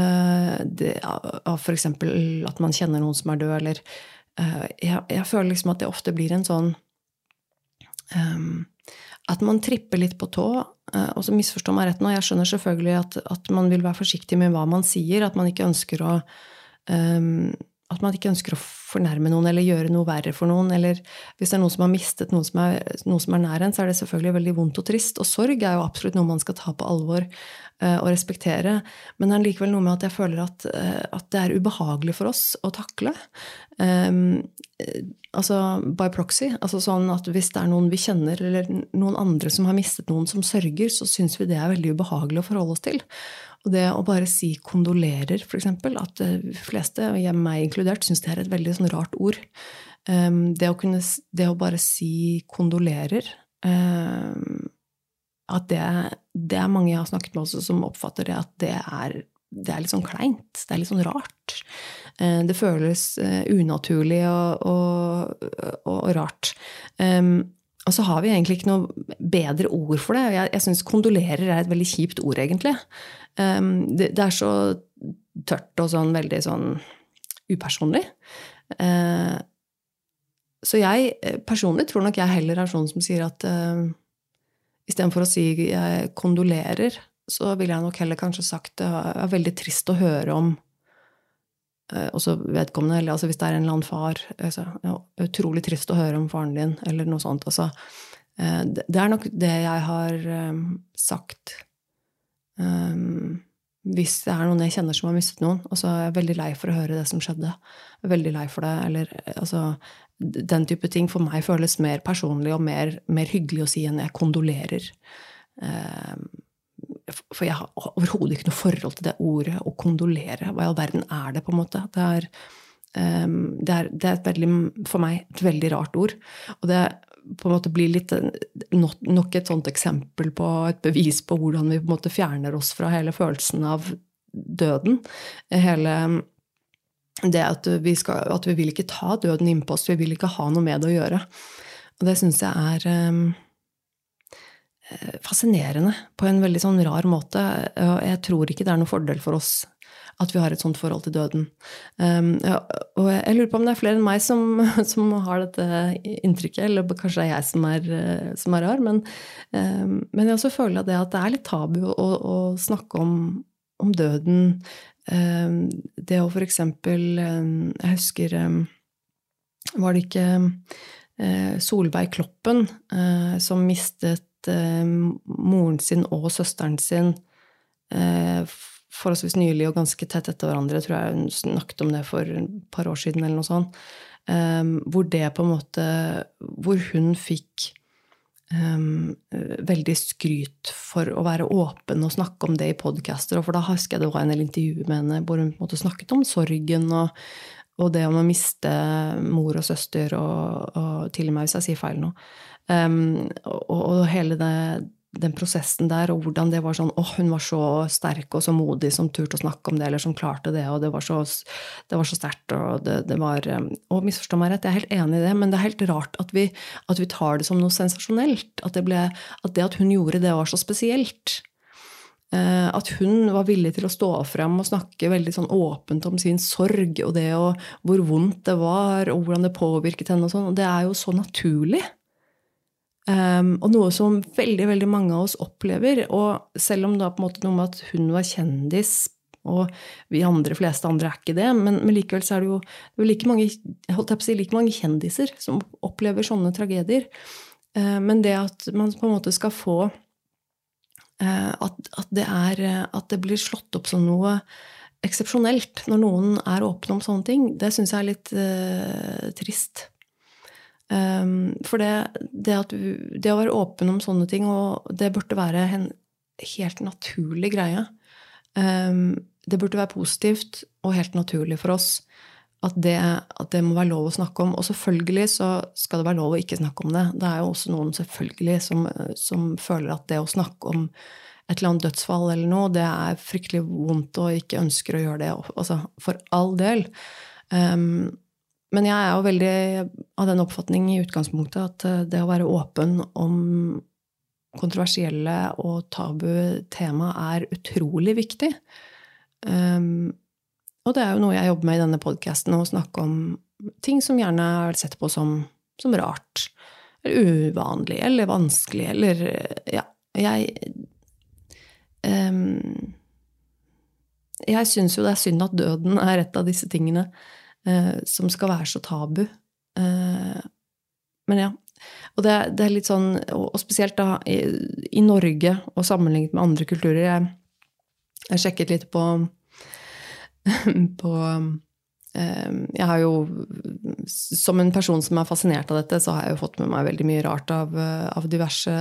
A: for eksempel at man kjenner noen som død, eller jeg føler liksom at det ofte blir en sånn, at man tripper litt på tå, og så misforstår meg rett nå, jeg skjønner selvfølgelig at man vil være forsiktig med hva man sier, at man ikke ønsker å fornærme noen, eller gjøre noe verre for noen, eller hvis det noen som har mistet noe som nær en, så det selvfølgelig veldig vondt og trist, og sorg jo absolutt noe man skal ta på alvor og respektere, men det likevel noe med at jeg føler at det ubehagelig for oss å takle. Altså by proxy, altså sånn at hvis det noen vi kjenner, eller noen andre som har mistet noen som sørger, så synes vi det veldig ubehagelig å forholde oss til. Og det å bare si kondolerer, for eksempel, at de fleste, og meg inkludert, synes det et veldig sånn rart ord. Det å bare si kondolerer, at det det mange jeg har snakket med også som oppfatter det at det litt sånn kleint, det litt sånn rart. Det føles unaturlig og rart. Og så har vi egentlig ikke noe bedre ord for det. Jeg synes kondolerer et veldig kjipt ord, egentlig. Det så tørt og sånn veldig sånn upersonlig. Så jeg personlig tror nok jeg heller sånn som sier at i stedet for å si jeg kondolerer, så vil jeg nok heller kanskje sagt det veldig trist å høre om også vedkommende, eller altså hvis det en eller annen far, altså, utrolig trist å høre om faren din, eller noe sånt. Altså, det nok det jeg har sagt hvis det noen jeg kjenner som har mistet noen, og så jeg veldig lei for å høre det som skjedde. Jeg veldig lei for det, eller altså, den type ting for meg føles mer personlig og mer hyggelig å si enn jeg kondolerer. For jeg har overhodet ikke noe forhold til det ordet å kondolere. Hva i all verden det på en måte? Det et veldig, for meg, et veldig rart ord. Og det på en måte blir litt nok et sånt eksempel på et bevis på hvordan vi på en måte fjerner oss fra hele følelsen av døden. Hele det at vi vil ikke ta døden inn på oss, vi vil ikke ha noe med det å gjøre. Og det synes jeg fascinerende på en veldig sånn rar måte, og jeg tror ikke det noen fordel for oss at vi har et sånt forhold til døden. Og jeg lurer på om det flere enn meg som har dette inntrykket, eller kanskje det jeg som rar, men jeg også føler at det litt tabu å snakke om døden. Det å for eksempel, jeg husker, var det ikke Solveig Kloppen som mistet moren sin og søsteren sin forholdsvis nylig og ganske tett etter hverandre. Jeg tror jeg hun snakket om det for et par år siden eller noe sånt. Hvor det på en måte, hvor hun fikk veldig skryt for å være åpen og snakke om det i podcaster, og for da husker jeg det var en del intervju med henne hvor hun på en måte snakket om sorgen og det om å miste mor og søster og til og med hvis jeg sier feil nå. Og hele den prosessen der, og hvordan det var sånn, hun var så sterk og så modig som turte å snakke om det, eller som klarte det, og det var så sterkt, og det var, og misforstå meg rett, jeg helt enig i det, men det helt rart at vi tar det som noe sensasjonelt, at at hun gjorde det var så spesielt. At hun var villig til å stå frem og snakke veldig sånn åpent om sin sorg, og det, og hvor vondt det var, og hvordan det påvirket henne og sånn, og det jo så naturlig. Og noe som veldig, veldig mange av oss opplever, og selv om det på en måte noe med at hun var kjendis, og vi fleste andre ikke det, men likevel så det jo like mange, holdt jeg på å si, like mange kjendiser som opplever sånne tragedier. Men det at man på en måte skal få at det blir slått opp som noe eksepsjonelt når noen åpne om sånne ting, det synes jeg litt trist. For det å være åpen om sånne ting, og det burde være en helt naturlig greie. Det burde være positivt og helt naturlig for oss at det må være lov å snakke om, og selvfølgelig så skal det være lov å ikke snakke om det. Det jo også noen selvfølgelig som føler at det å snakke om et eller annet dødsfall eller noe, det fryktelig vondt og ikke ønsker å gjøre det, altså for all del. Men jeg jo veldig av den oppfatning i utgangspunktet at det å være åpen om kontroversielle og tabu tema utrolig viktig. Og det jo noe jeg jobber med i denne podcasten, å snakke om ting som gjerne sett på som rart, eller uvanlig, eller vanskelig, eller ja, jeg synes jo det synd at døden et av disse tingene som skal være så tabu. Men ja, og det litt sånn, og spesielt da i Norge, og sammenlignet med andre kulturer, jeg sjekket litt på jeg har jo, som en person som fascinert av dette, så har jeg jo fått med meg veldig mye rart av diverse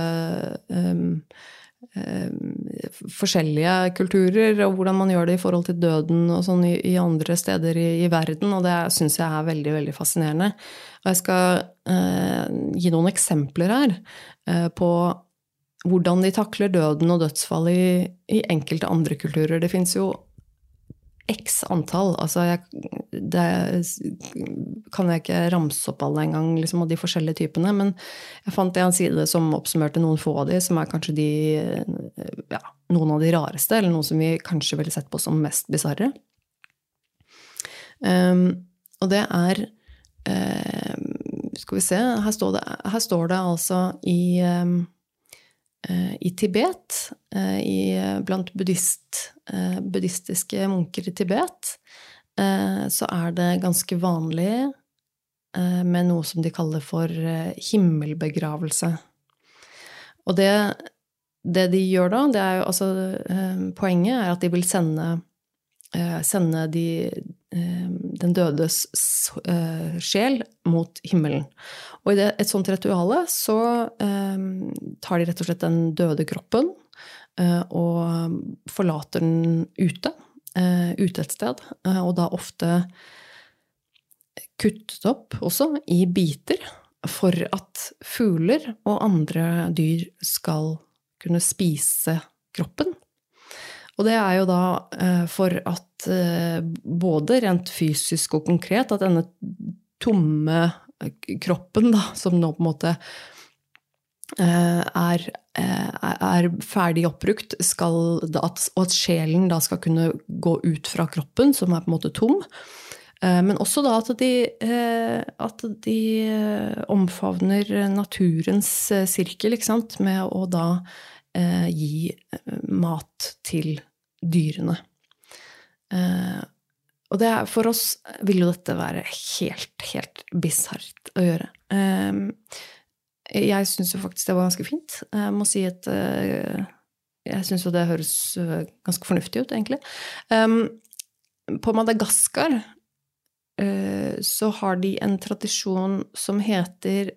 A: forskjellige kulturer, og hvordan man gjør det i forhold til døden og sånn i andre steder i verden, og det synes jeg veldig, veldig fascinerende. Og jeg skal gi noen eksempler her på hvordan de takler døden og dødsfall i enkelte andre kulturer. Det finnes jo x antall, altså det kan jeg ikke ramse opp alle en gang, liksom, og de forskjellige typene, men jeg fant en side som oppsummerte noen få av de, som kanskje ja, noen av de rareste, eller noen som vi kanskje ville sett på som mest bizarre. Og det skal vi se, her står det altså i Tibet, blant buddhistiske munker i Tibet, så det ganske vanlig med noe som de kaller for himmelbegravelse. Og det de gjør da, det jo, altså, poenget at de vil sende den dødes sjel mot himmelen. Og i et sånt rituale så tar de rett og slett den døde kroppen og forlater den ute et sted, og da ofte kuttet opp også i biter for at fugler og andre dyr skal kunne spise kroppen. Og det jo da for at både rent fysisk og konkret, at denne tomme kroppen da, som nå på en måte ferdig oppbrukt, og at sjelen da skal kunne gå ut fra kroppen, som på en måte tom, men også da at de omfavner naturens sirkel, ikke sant, med å da gi mat til dyrene. Og for oss vil jo dette være helt bizarrt å gjøre. Jeg synes jo faktisk det var ganske fint. Jeg må si at jeg synes jo det høres ganske fornuftig ut, egentlig. På Madagaskar så har de en tradisjon som heter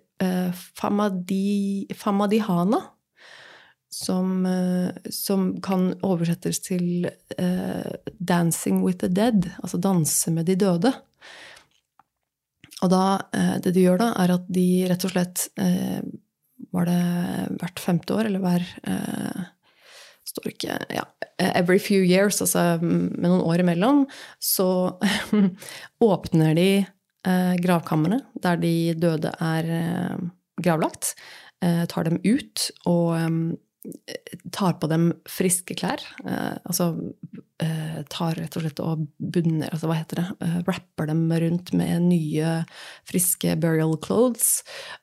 A: Famadihana, som kan oversettes til Dancing with the Dead, altså danse med de døde. Og da, det de gjør da, at de rett og slett, var det hvert 5. år, eller står ikke, ja, every few years, altså med noen år imellom, så åpner de gravkammerne, der de døde gravlagt, tar dem ut, og tar på dem friske klær, altså tar rett og slett og bunner, altså hva heter det, wrapper dem rundt med nye friske burial clothes,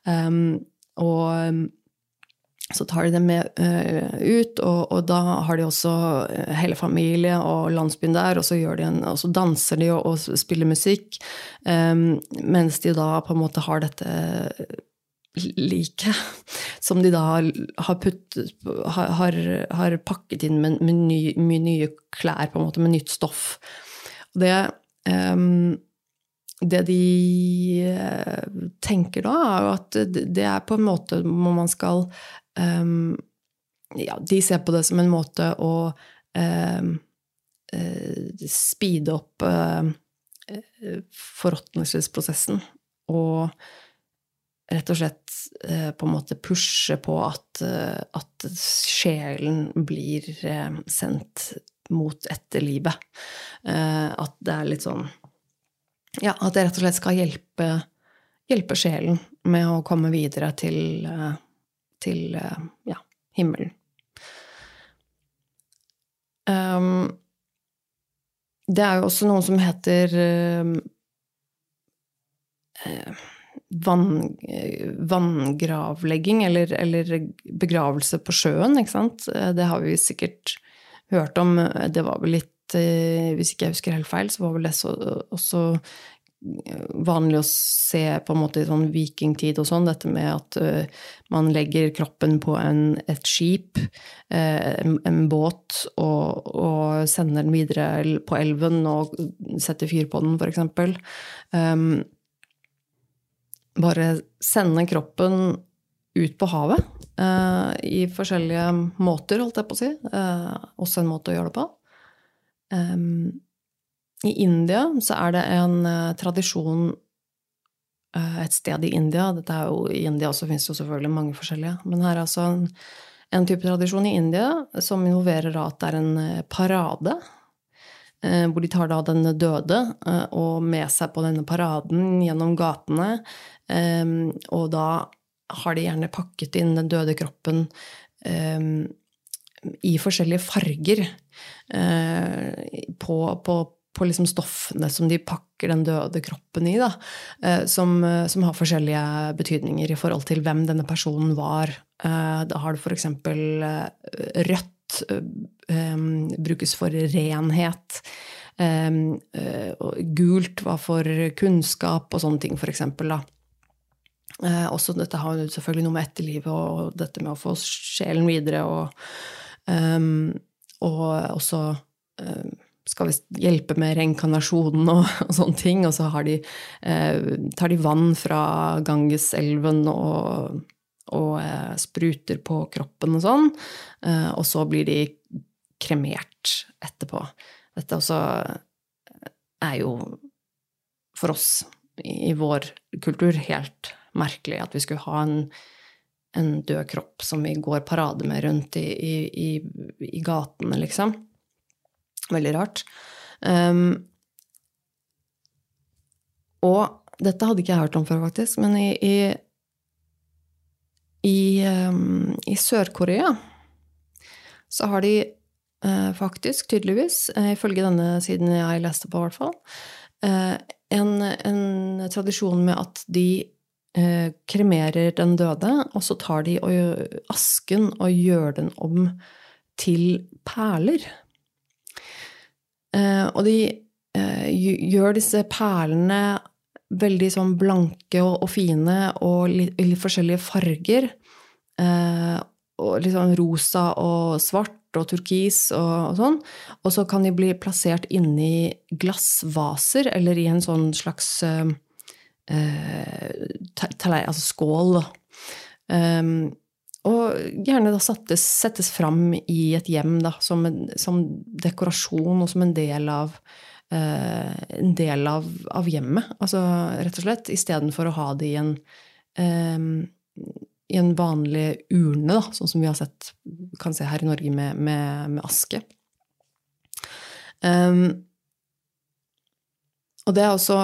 A: og så tar de dem med ut, og da har de også hele familie og landsbyen der, og så, og så danser de og spiller musikk, mens de da på en måte har dette like, som de da har pakket inn med nye klær, på en måte, med nytt stoff. Og det de tenker da, jo at det på en måte hvor man skal, ja, de ser på det som en måte å speede opp forråtnelsesprosessen, og rett og slett på en måte pushe på at sjelen blir sendt mot etterlivet. At det litt sånn, ja, at det rett og slett skal hjelpe sjelen med å komme videre til ja, himmelen. Det jo også noe som heter vanngravlegging, eller begravelse på sjøen, ikke sant? Det har vi sikkert hørt om. Det var vel litt, hvis ikke jeg husker helt feil, så var vel det også vanlig å se på en måte i sånn vikingtid og sånn, dette med at man legger kroppen på et skip, en båt, og sender den videre på elven og setter fyr på den, for eksempel. Bare sende kroppen ut på havet i forskjellige måter, holdt jeg på å si. Også en måte å gjøre det på. I India så det en tradisjon et sted i India. Dette jo, i India også finnes det jo selvfølgelig mange forskjellige, men her altså en type tradisjon i India som involverer da at det en parade, hvor de tar da den døde og med seg på denne paraden gjennom gatene, og da har de gjerne pakket inn den døde kroppen i forskjellige farger på liksom stoffene som de pakker den døde kroppen i, da, som har forskjellige betydninger i forhold til hvem denne personen var. Da har du for eksempel rødt, brukes for renhet, gult var for kunnskap og sånne ting, for eksempel, da. Også dette har jo selvfølgelig noe med etterlivet og dette med å få sjelen videre, og også skal vi hjelpe med reinkarnasjonen og sånne ting, og så tar de vann fra Gangeselven og spruter på kroppen og sånn, og så blir de kremert etterpå. Dette også jo for oss i vår kultur helt merkelig at vi skulle ha en død kropp som vi går parade med rundt i gatene, liksom. Veldig rart. Og dette hadde ikke jeg hørt om før, faktisk, men i Sør-Korea så har de faktisk, tydeligvis, ifølge denne siden jeg leste på, i hvert fall, en tradisjon med at de kremerer den døde, og så tar de asken og gjør den om til perler. Og de gjør disse perlene veldig sånn blanke og fine, og litt forskjellige farger, og litt sånn rosa og svart og turkis og sånn, og så kan de bli plassert inne i glassvaser, eller i en sånn slags altså skål, og gjerne da settes fram i et hjem da, som dekorasjon og som en del av hjemmet, altså rett og slett, i stedet for å ha det i en vanlig urne, da, sånn som vi kan se her i Norge med aske. Og det også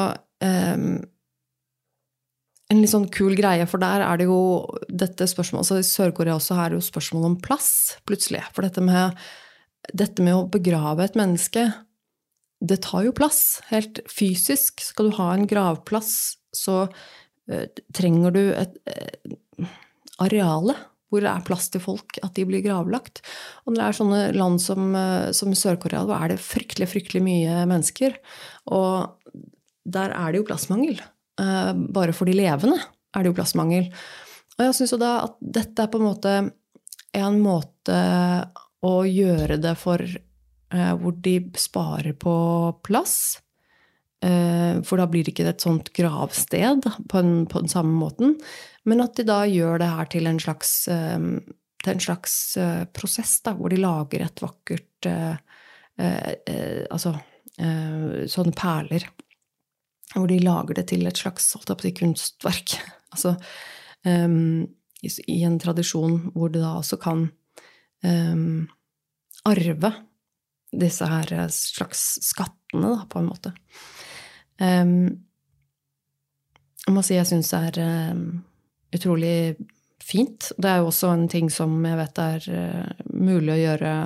A: en litt sånn kul greie, for der det jo dette spørsmålet, altså i Sør-Korea også det jo spørsmål om plass, plutselig. For dette med å begrave et menneske, det tar jo plass, helt fysisk. Skal du ha en gravplass, så trenger du et areale hvor det plass til folk, at de blir gravlagt. Og når det sånne land som Sør-Korea, da det fryktelig, fryktelig mye mennesker. Og der det jo plassmangel. Bare for de levende det jo plassmangel. Og jeg synes jo da at dette på en måte å gjøre det for hvor de sparer på plass, for da blir det ikke et sånt gravsted på den samme måten, men at de da gjør det her til en slags prosess da, hvor de lager et vakkert sånne perler, hvor de lager det til et slags kunstverk, altså i en tradisjon hvor de da også kan arve disse her slags skattene da, på en måte. Jeg må si jeg synes det utrolig fint. Det jo også en ting som jeg vet mulig å gjøre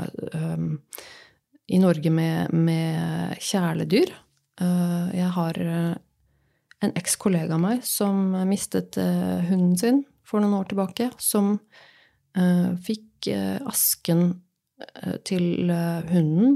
A: i Norge med kjæledyr. Jeg har en eks-kollega av meg som mistet hunden sin for noen år tilbake, som fikk asken til hunden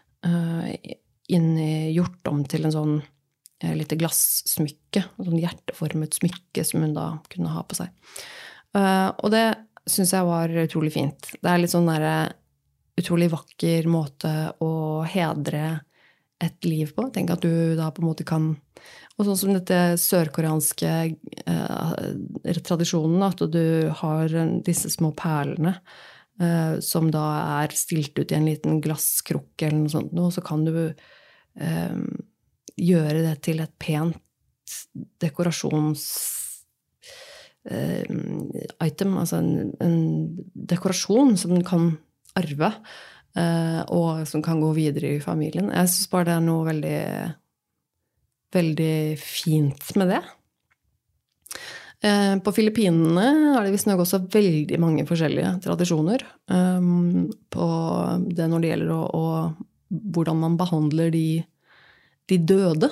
A: gjort om til en sånn lite glassmykke, en sånn hjerteformet smykke som hun da kunne ha på seg. Og det synes jeg var utrolig fint. Det litt sånn utrolig vakker måte å hedre et liv på. Tenk at du da på en måte kan, og sånn som dette sørkoreanske tradisjonen, at du har disse små perlene som da stilt ut i en liten glasskrukke eller noe sånt, og så kan du gjøre det til et pent item, altså en dekorasjon som den kan arve, og som kan gå videre i familien. Jeg synes bare det noe veldig, veldig fint med det. På Filippinene det visst nok også veldig mange forskjellige tradisjoner på det når det gjelder hvordan man behandler de døde.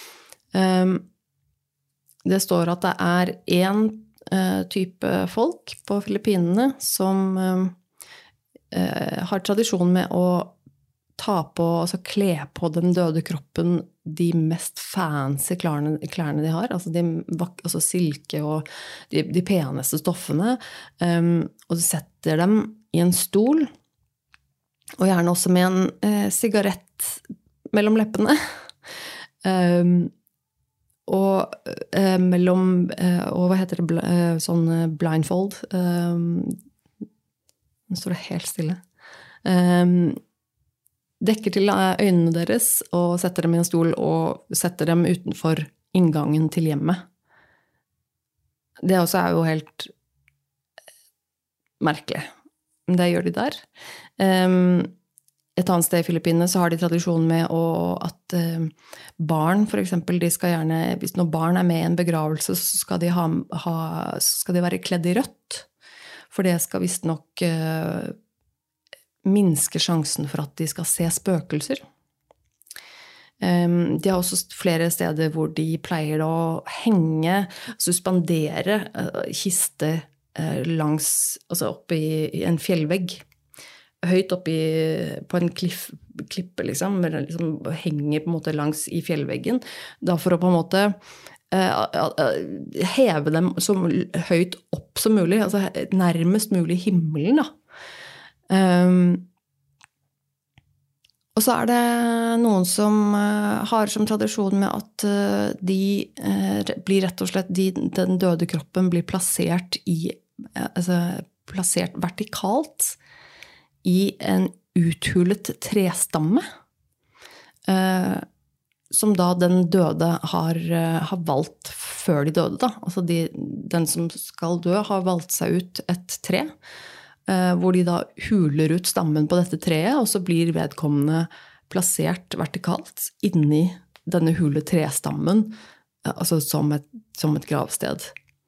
A: Det står at det en type folk på Filippinene som har tradisjon med å ta på, altså kle på den døde kroppen de mest fancy klærne de har, altså silke og de peneste stoffene, og du setter dem i en stol, og gjerne også med en sigarett mellom leppene, og hva heter det, sånn blindfold, nå står det helt stille, dekker til øynene deres og setter dem i en stol og setter dem utenfor inngangen til hjemmet. Det også jo helt merkelig. Men det gjør de der. Et annet sted i Filippinene så har de tradisjon med at barn, for eksempel, de skal gjerne, hvis noen barn med i en begravelse, så skal de, skal de være kledd i rødt. For det skal visst nok minske sjansen for at de skal se spøkelser. De har også flere steder hvor de pleier å henge, suspendere kiste langs, altså oppe i en fjellvegg, høyt oppe på en klippe, liksom henger på en måte langs i fjellveggen, da for å på en måte heve dem så høyt opp som mulig, altså nærmest mulig himmelen da. Og så det noen som har som tradisjon med at de blir rett og slett, den døde kroppen blir plassert plassert vertikalt i en uthulet trestamme, som da den døde har valgt før de døde da. Altså den som skal dø har valgt seg ut et tre, hvor de da huler ut stammen på dette treet, og så blir vedkommende plassert vertikalt inni denne hule trestammen, altså som et gravsted.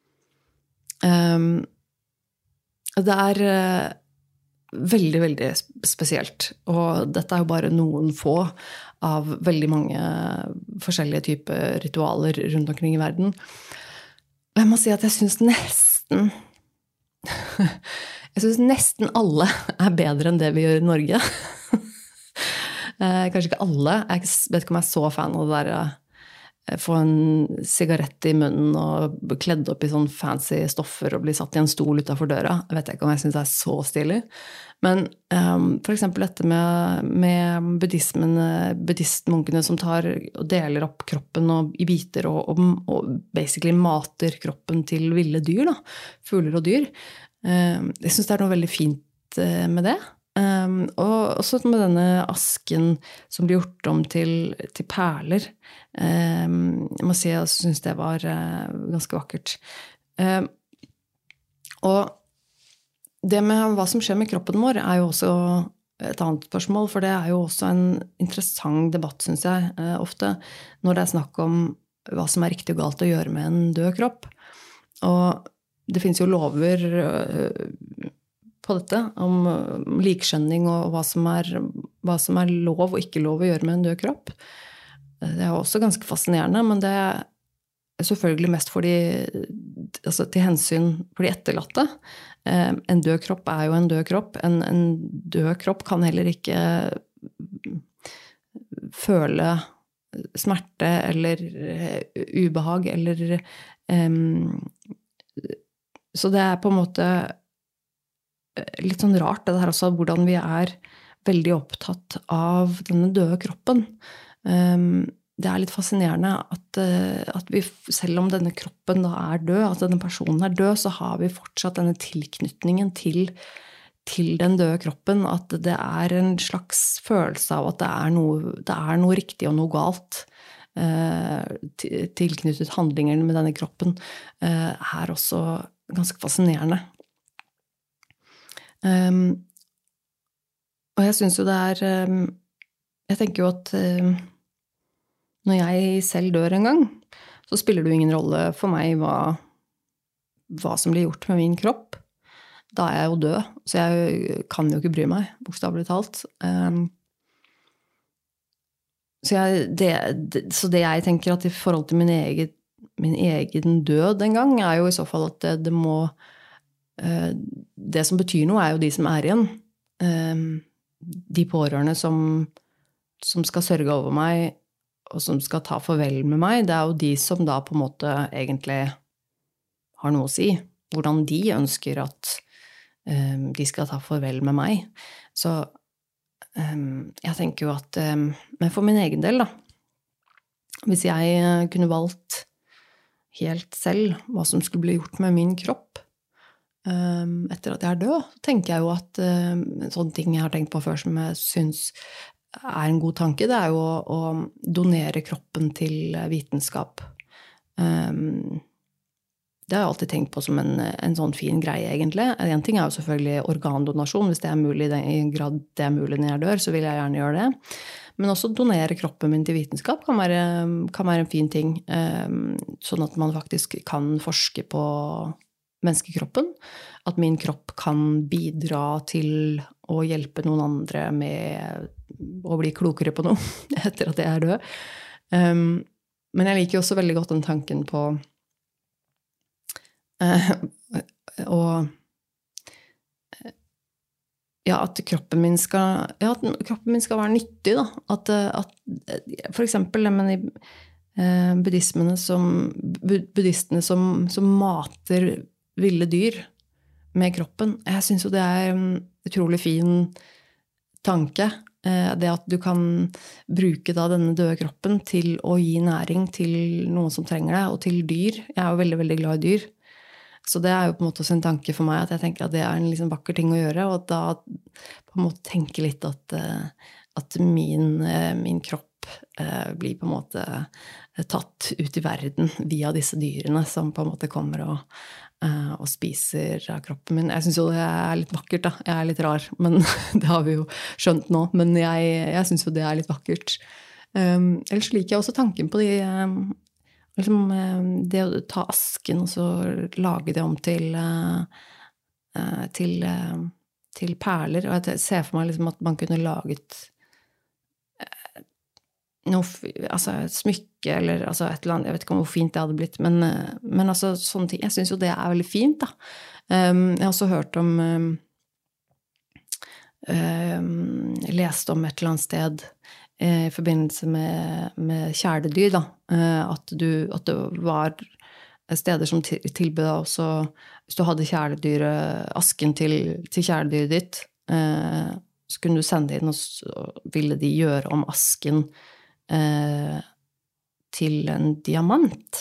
A: Det veldig, veldig spesielt, og dette jo bare noen få av veldig mange forskjellige typer ritualer rundt omkring i verden. Og jeg må si at jeg synes nesten alle bedre enn det vi gjør i Norge. Kanskje ikke alle. Jeg vet ikke om jeg så fan av det der få en sigarett i munnen og kledd opp i sånn fancy stoffer og bli satt i en stol utenfor døra. Jeg vet ikke om jeg synes det så stilig. Men for eksempel dette med buddhismen, buddhistmunkene som tar og deler opp kroppen i biter og basically mater kroppen til ville dyr, da. Fugler og dyr. Jeg synes det noe veldig fint med det. Og også med denne asken som blir gjort om til perler. Jeg må si jeg synes det var ganske vakkert. Og det med hva som skjer med kroppen vår jo også et annet spørsmål, for det jo også en interessant debatt, synes jeg, ofte, når det snakk om hva som riktig og galt å gjøre med en død kropp. Og det finnes jo lover på dette, om likskjønning og hva som lov og ikke lov å gjøre med en død kropp. Det også ganske fascinerende, men det selvfølgelig mest altså til hensyn for de etterlatte. En død kropp jo en død kropp. En død kropp kan heller ikke føle smerte eller ubehag, eller så det på en måte litt sånn rart det her også, hvordan vi veldig opptatt av denne døde kroppen. Det litt fascinerende at vi, selv om denne kroppen da død, at denne personen død, så har vi fortsatt denne tilknytningen til den døde kroppen, at det en slags følelse av at det noe riktig og noe galt tilknyttet handlinger med denne kroppen, også ganske fascinerende. Og jeg synes jo det jeg tenker jo at når jeg selv dør en gang, så spiller det jo ingen rolle for meg hva som blir gjort med min kropp. Da jeg jo død, så jeg kan jo ikke bry meg, bokstavelig talt. Så det jeg tenker at i forhold til min egen død en gang, jo i så fall at det må det som betyr noe jo de som igjen. De pårørende som skal sørge over meg, og som skal ta farvel med meg, det jo de som da på en måte egentlig har noe å si. Hvordan de ønsker at de skal ta farvel med meg. Så jeg tenker jo at men for min egen del da, hvis jeg kunne valgt helt selv hva som skulle bli gjort med min kropp etter at jeg død, så tenker jeg jo at sånne ting jeg har tenkt på før som jeg synes en god tanke, det jo å donere kroppen til vitenskap. Det har jeg alltid tenkt på som en sånn fin greie, egentlig. En ting jo selvfølgelig organdonasjon, hvis det mulig, i grad det mulig når jeg dør, så vil jeg gjerne gjøre det. Men også donere kroppen min til vitenskap kan være en fin ting, sånn at man faktisk kan forske på menneskekroppen, at min kropp kan bidra til å hjelpe noen andre med å bli klokere på noe etter at jeg død. Men jeg liker jo også veldig godt den tanken på at kroppen min skal være nyttig da. At for eksempel buddhistene som mater ville dyr med kroppen. Jeg synes jo det en utrolig fin tanke. Det at du kan bruke da denne døde kroppen til å gi næring til noen som trenger det, og til dyr. Jeg jo veldig, veldig glad i dyr. Så det jo på en måte også en tanke for meg, at jeg tenker at det en liksom vakker ting å gjøre, og da på en måte tenke litt at min kropp blir på en måte tatt ut i verden via disse dyrene som på en måte kommer og spiser av kroppen min. Jeg synes jo det litt vakkert da. Jeg litt rar, men det har vi jo skjønt nå. Men jeg synes jo det litt vakkert. Ellers liker jeg også tanken på det å ta asken og så lage det om til perler. Og jeg ser for meg liksom at man kunne laget et smykke eller et eller annet, jeg vet ikke hvor fint det hadde blitt, men altså sånne ting, jeg synes jo det veldig fint da. Jeg har også hørt om lest om et eller annet sted i forbindelse med kjæledyr da, at det var steder som tilbød også, hvis du hadde asken til kjæledyret ditt, så kunne du sende inn, og så ville de gjøre om asken til en diamant.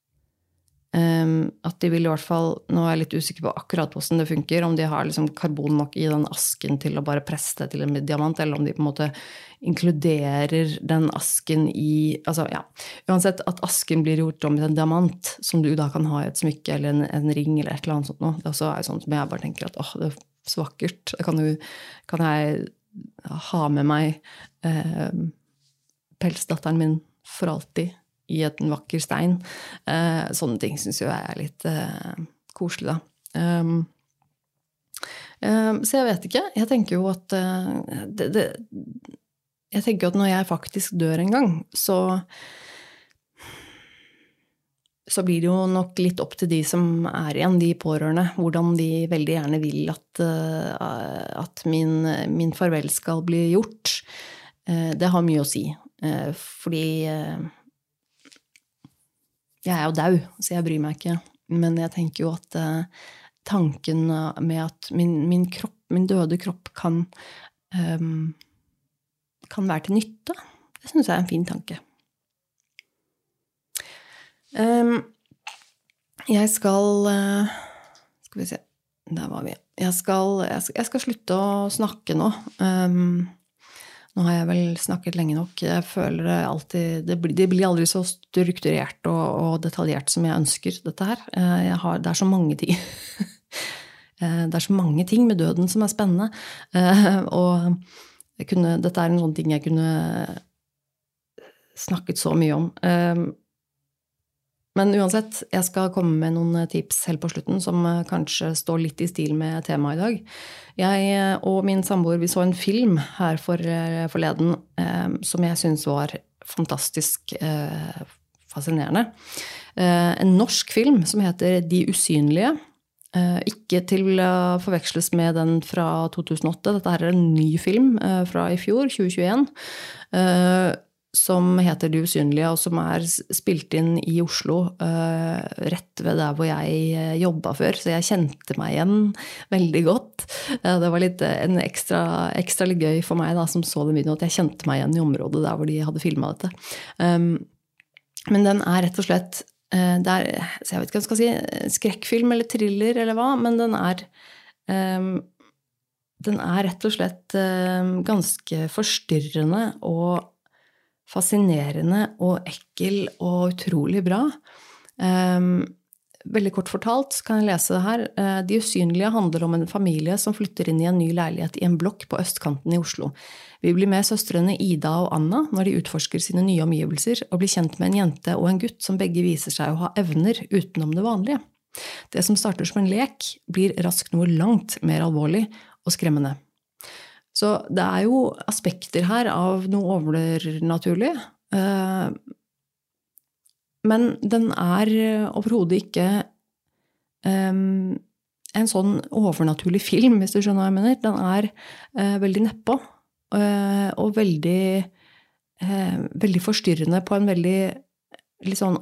A: At de vil i hvert fall, nå jeg litt usikker på akkurat hvordan det funker, om de har liksom karbon nok i den asken til å bare presse det til en diamant, eller om de på en måte inkluderer den asken i, uansett at asken blir gjort om til en diamant, som du da kan ha i et smykke, eller en ring, eller et eller annet sånt nå. Det også sånn som jeg bare tenker at, det så vakkert, kan jeg ha med meg pelsdatteren min for alltid i en vakker stein. Sånne ting synes jeg litt koselig da. Så jeg vet ikke. Jeg tenker jo at jeg tenker at når jeg faktisk dør en gang, så blir det jo nok litt opp til de som igjen, de pårørende, hvordan de veldig gjerne vil at min farvel skal bli gjort. Det har mye å si, fordi jeg jo død, så jeg bryr meg ikke. Men jeg tenker jo at tanken med at min kropp, min døde kropp kan være til nytte, det synes jeg en fin tanke. Jeg skal vi se, der var vi. Jeg skal slutte å snakke nå. Nå har jeg vel snakket lenge nok. Jeg føler det alltid, det blir aldri så strukturert og detaljert som jeg ønsker dette her. Det er så mange ting. Det er så mange ting med døden som er spennende. Og dette er en sånn ting jeg kunne snakket så mye om. Men uansett, jeg skal komme med noen tips helt på slutten som kanskje står litt i stil med temaet i dag. Jeg og min samboer, vi så en film her forleden som jeg synes var fantastisk fascinerende. En norsk film som heter De usynlige. Ikke til å forveksles med den fra 2008. Dette er en ny film fra i fjor, 2021. Som heter De usynlige, og som er spilt inn i Oslo, rett ved der hvor jeg jobbet før, så jeg kjente meg igjen veldig godt. Det var en ekstra litt gøy for meg da, som så den videoen, at jeg kjente meg igjen i området der hvor de hadde filmet dette. Men den er rett og slett, så jeg vet ikke hva jeg skal si, skrekkfilm eller thriller eller hva, men den er rett og slett ganske forstyrrende og fascinerende og ekkel og utrolig bra. Veldig kort fortalt kan jeg lese det her. De usynlige handler om en familie som flytter inn i en ny leilighet i en blokk på østkanten i Oslo. Vi blir med søstrene Ida og Anna når de utforsker sine nye omgivelser og blir kjent med en jente og en gutt som begge viser seg å ha evner utenom det vanlige. Det som starter som en lek blir raskt noe langt mer alvorlig og skremmende. Så det er jo aspekter her av noe overnaturlig, men den er overhodet ikke en sånn overnaturlig film, hvis du skjønner hva jeg mener. Den er veldig nedpå, og veldig forstyrrende på en veldig litt sånn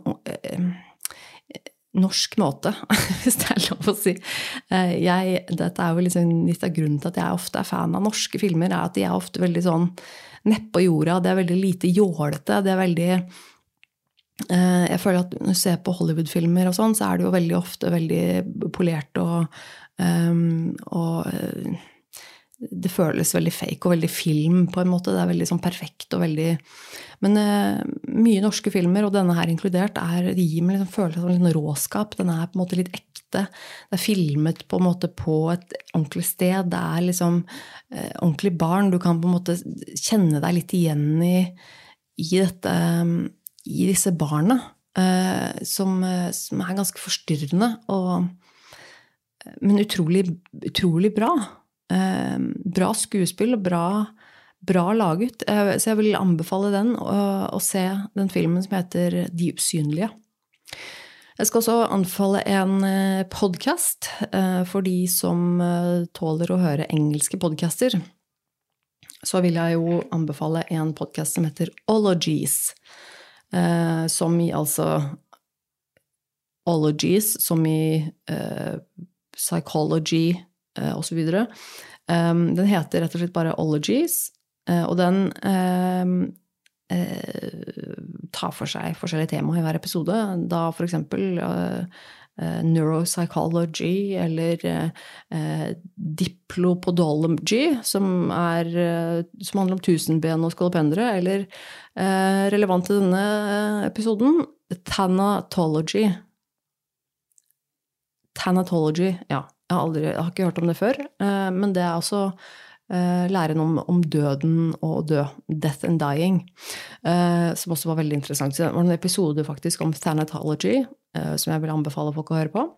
A: norsk måte, hvis det er lov å si. Dette er jo liksom litt av grunnen til at jeg ofte er fan av norske filmer, er at de er ofte veldig sånn nedpå jorda, det er veldig lite jålete, det er veldig jeg føler at når du ser på Hollywood-filmer og sånn, så er det jo veldig ofte veldig polert og det føles veldig fake og veldig film på en måte, det er veldig sånn perfekt og veldig men mye norske filmer, og denne her inkludert, det gir meg liksom følelse av en liten råskap, den er på en måte litt ekte, det er filmet på en måte på et ordentlig sted, det er liksom ordentlig barn, du kan på en måte kjenne deg litt igjen i dette i disse barna, som er ganske forstyrrende, men utrolig bra. Bra skuespill og bra laget. Så jeg vil anbefale den å se den filmen som heter De usynlige. Jeg skal også anbefale en podcast for de som tåler å høre engelske podcaster. Så vil jeg jo anbefale en podcast som heter Ologies, som i altså ologies, som i psychology og så videre. Den heter rett og slett bare Ologies, og den tar for seg forskjellige tema i hver episode. Da for eksempel neuropsychology eller diplopodology, som handler om tusenben og skolopendere, eller relevant til denne episoden, Thanatology. Thanatology, ja. Jeg har ikke hørt om det før, men det er altså læren om døden og death and dying, som også var veldig interessant. Så det var en episode faktisk om thanatology, som jeg vil anbefale folk å høre på.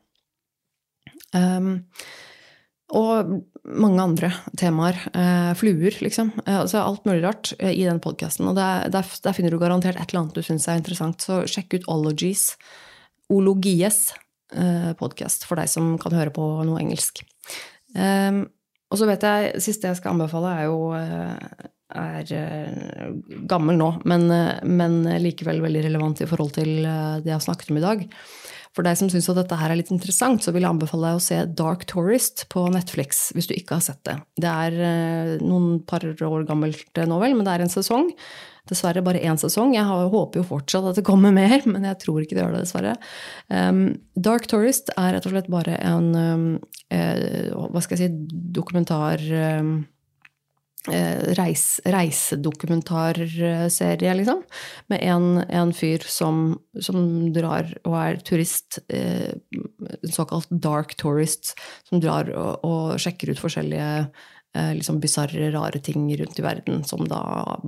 A: Og mange andre temaer, fluer liksom, altså alt mulig rart i den podcasten, og der finner du garantert et eller annet du synes er interessant, så sjekk ut Ologies podcast for deg som kan høre på noe engelsk. Og så vet jeg, siste jeg skal anbefale er gammel nå, men likevel veldig relevant i forhold til det jeg har snakket om i dag. For deg som synes at dette her er litt interessant, så vil jeg anbefale deg å se Dark Tourist på Netflix, hvis du ikke har sett det. Det er noen par år gammelt nå vel, men det er en sesong. Dessverre bare en sesong. Jeg håper jo fortsatt at det kommer mer, men jeg tror ikke det gjør det dessverre. Dark Tourist er rett og slett bare en, hva skal jeg si, dokumentar reisedokumentarserie, liksom, med en fyr som drar og turist, en såkalt dark tourist, som drar og sjekker ut forskjellige liksom bizarre, rare ting rundt i verden, som da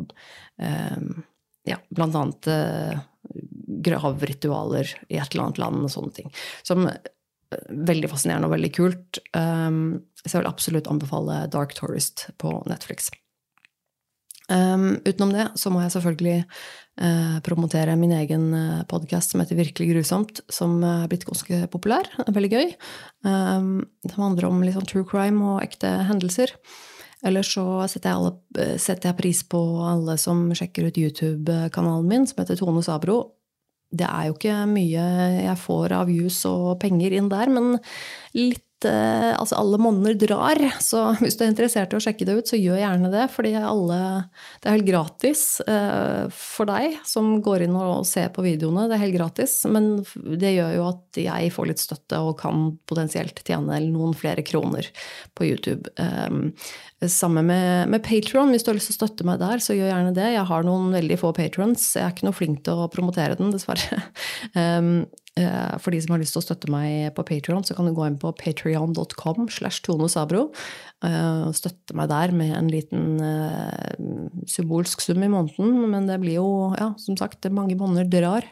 A: blant annet gravritualer i et eller annet land og sånne ting. Som veldig fascinerende og veldig kult. Så jeg vil absolutt anbefale Dark Tourist på Netflix. Utenom det så må jeg selvfølgelig promotere min egen podcast som heter Virkelig grusomt, som blitt ganske populær, veldig gøy. Det handler om litt sånn true crime og ekte hendelser. Eller så setter jeg pris på alle som sjekker ut YouTube-kanalen min, som heter Tone Sabro. Det jo ikke mye jeg får av views og penger inn der, men litt, altså alle monner drar, så hvis du interessert i å sjekke det ut, så gjør gjerne det, fordi det helt gratis for deg som går inn og ser på videoene, det helt gratis, men det gjør jo at jeg får litt støtte og kan potensielt tjene noen flere kroner på YouTube. Sammen med Patreon, hvis du har lyst til å støtte meg der, så gjør gjerne det. Jeg har noen veldig få patrons, jeg ikke noe flink til å promotere den, dessverre. For de som har lyst til å støtte meg på Patreon, så kan du gå inn på patreon.com/tonosabro og støtte meg der med en liten symbolsk sum i måneden, men det blir jo, som sagt, mange måneder drar.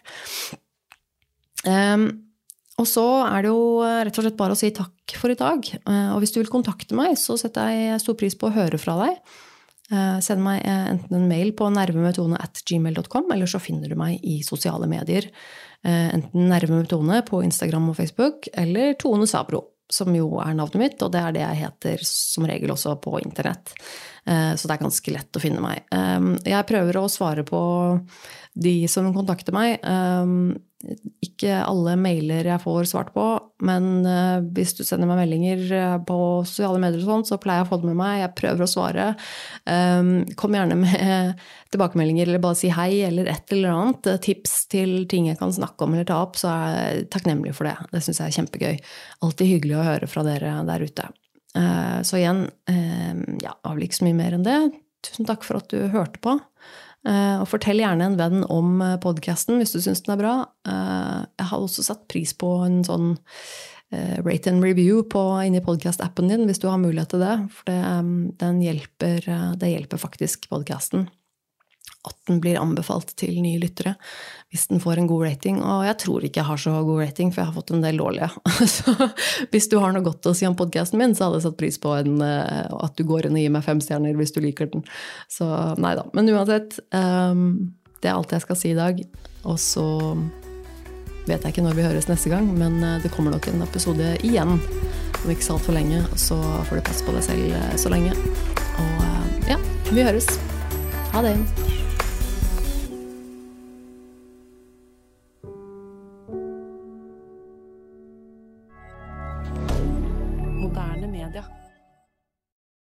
A: Og så det jo rett og slett bare å si takk for i dag. Og hvis du vil kontakte meg, så setter jeg stor pris på å høre fra deg. Send meg enten en mail på nervemetone@gmail.com, eller så finner du meg i sosiale medier. Enten Nervemetone på Instagram og Facebook, eller Tone Sabro, som jo navnet mitt, og det det jeg heter som regel også på internett. Så det ganske lett å finne meg. Jeg prøver å svare på de som kontakter meg. Ikke alle mailer jeg får svart på, men hvis du sender meg meldinger på sosiale medier og sånt, så pleier jeg å få det med meg. Jeg prøver å svare. Kom gjerne med tilbakemeldinger, eller bare si hei, eller et eller annet. Tips til ting jeg kan snakke om eller ta opp, så jeg takknemlig for det. Det synes jeg kjempegøy. Alltid hyggelig å høre fra dere der ute. Så igjen, har vel ikke så mye mer enn det. Tusen takk for at du hørte på. Og fortell gjerne en venn om podcasten hvis du synes den bra. Jeg har også satt pris på en sånn rate and review inni podcast-appen din, hvis du har mulighet til det. For det hjelper faktisk podcasten. At den blir anbefalt til nye lyttere hvis den får en god rating. Og jeg tror ikke jeg har så god rating, for jeg har fått en del dårlige. Så hvis du har noe godt å si om podcasten min, så hadde jeg satt pris på at du går inn og gir meg 5 stjerner hvis du liker den. Så neida. Men uansett, det alt jeg skal si i dag. Og så vet jeg ikke når vi høres neste gang, men det kommer nok en episode igjen om ikke så alt for lenge. Så får du passe på deg selv så lenge. Og vi høres. Ha det. Moderne media.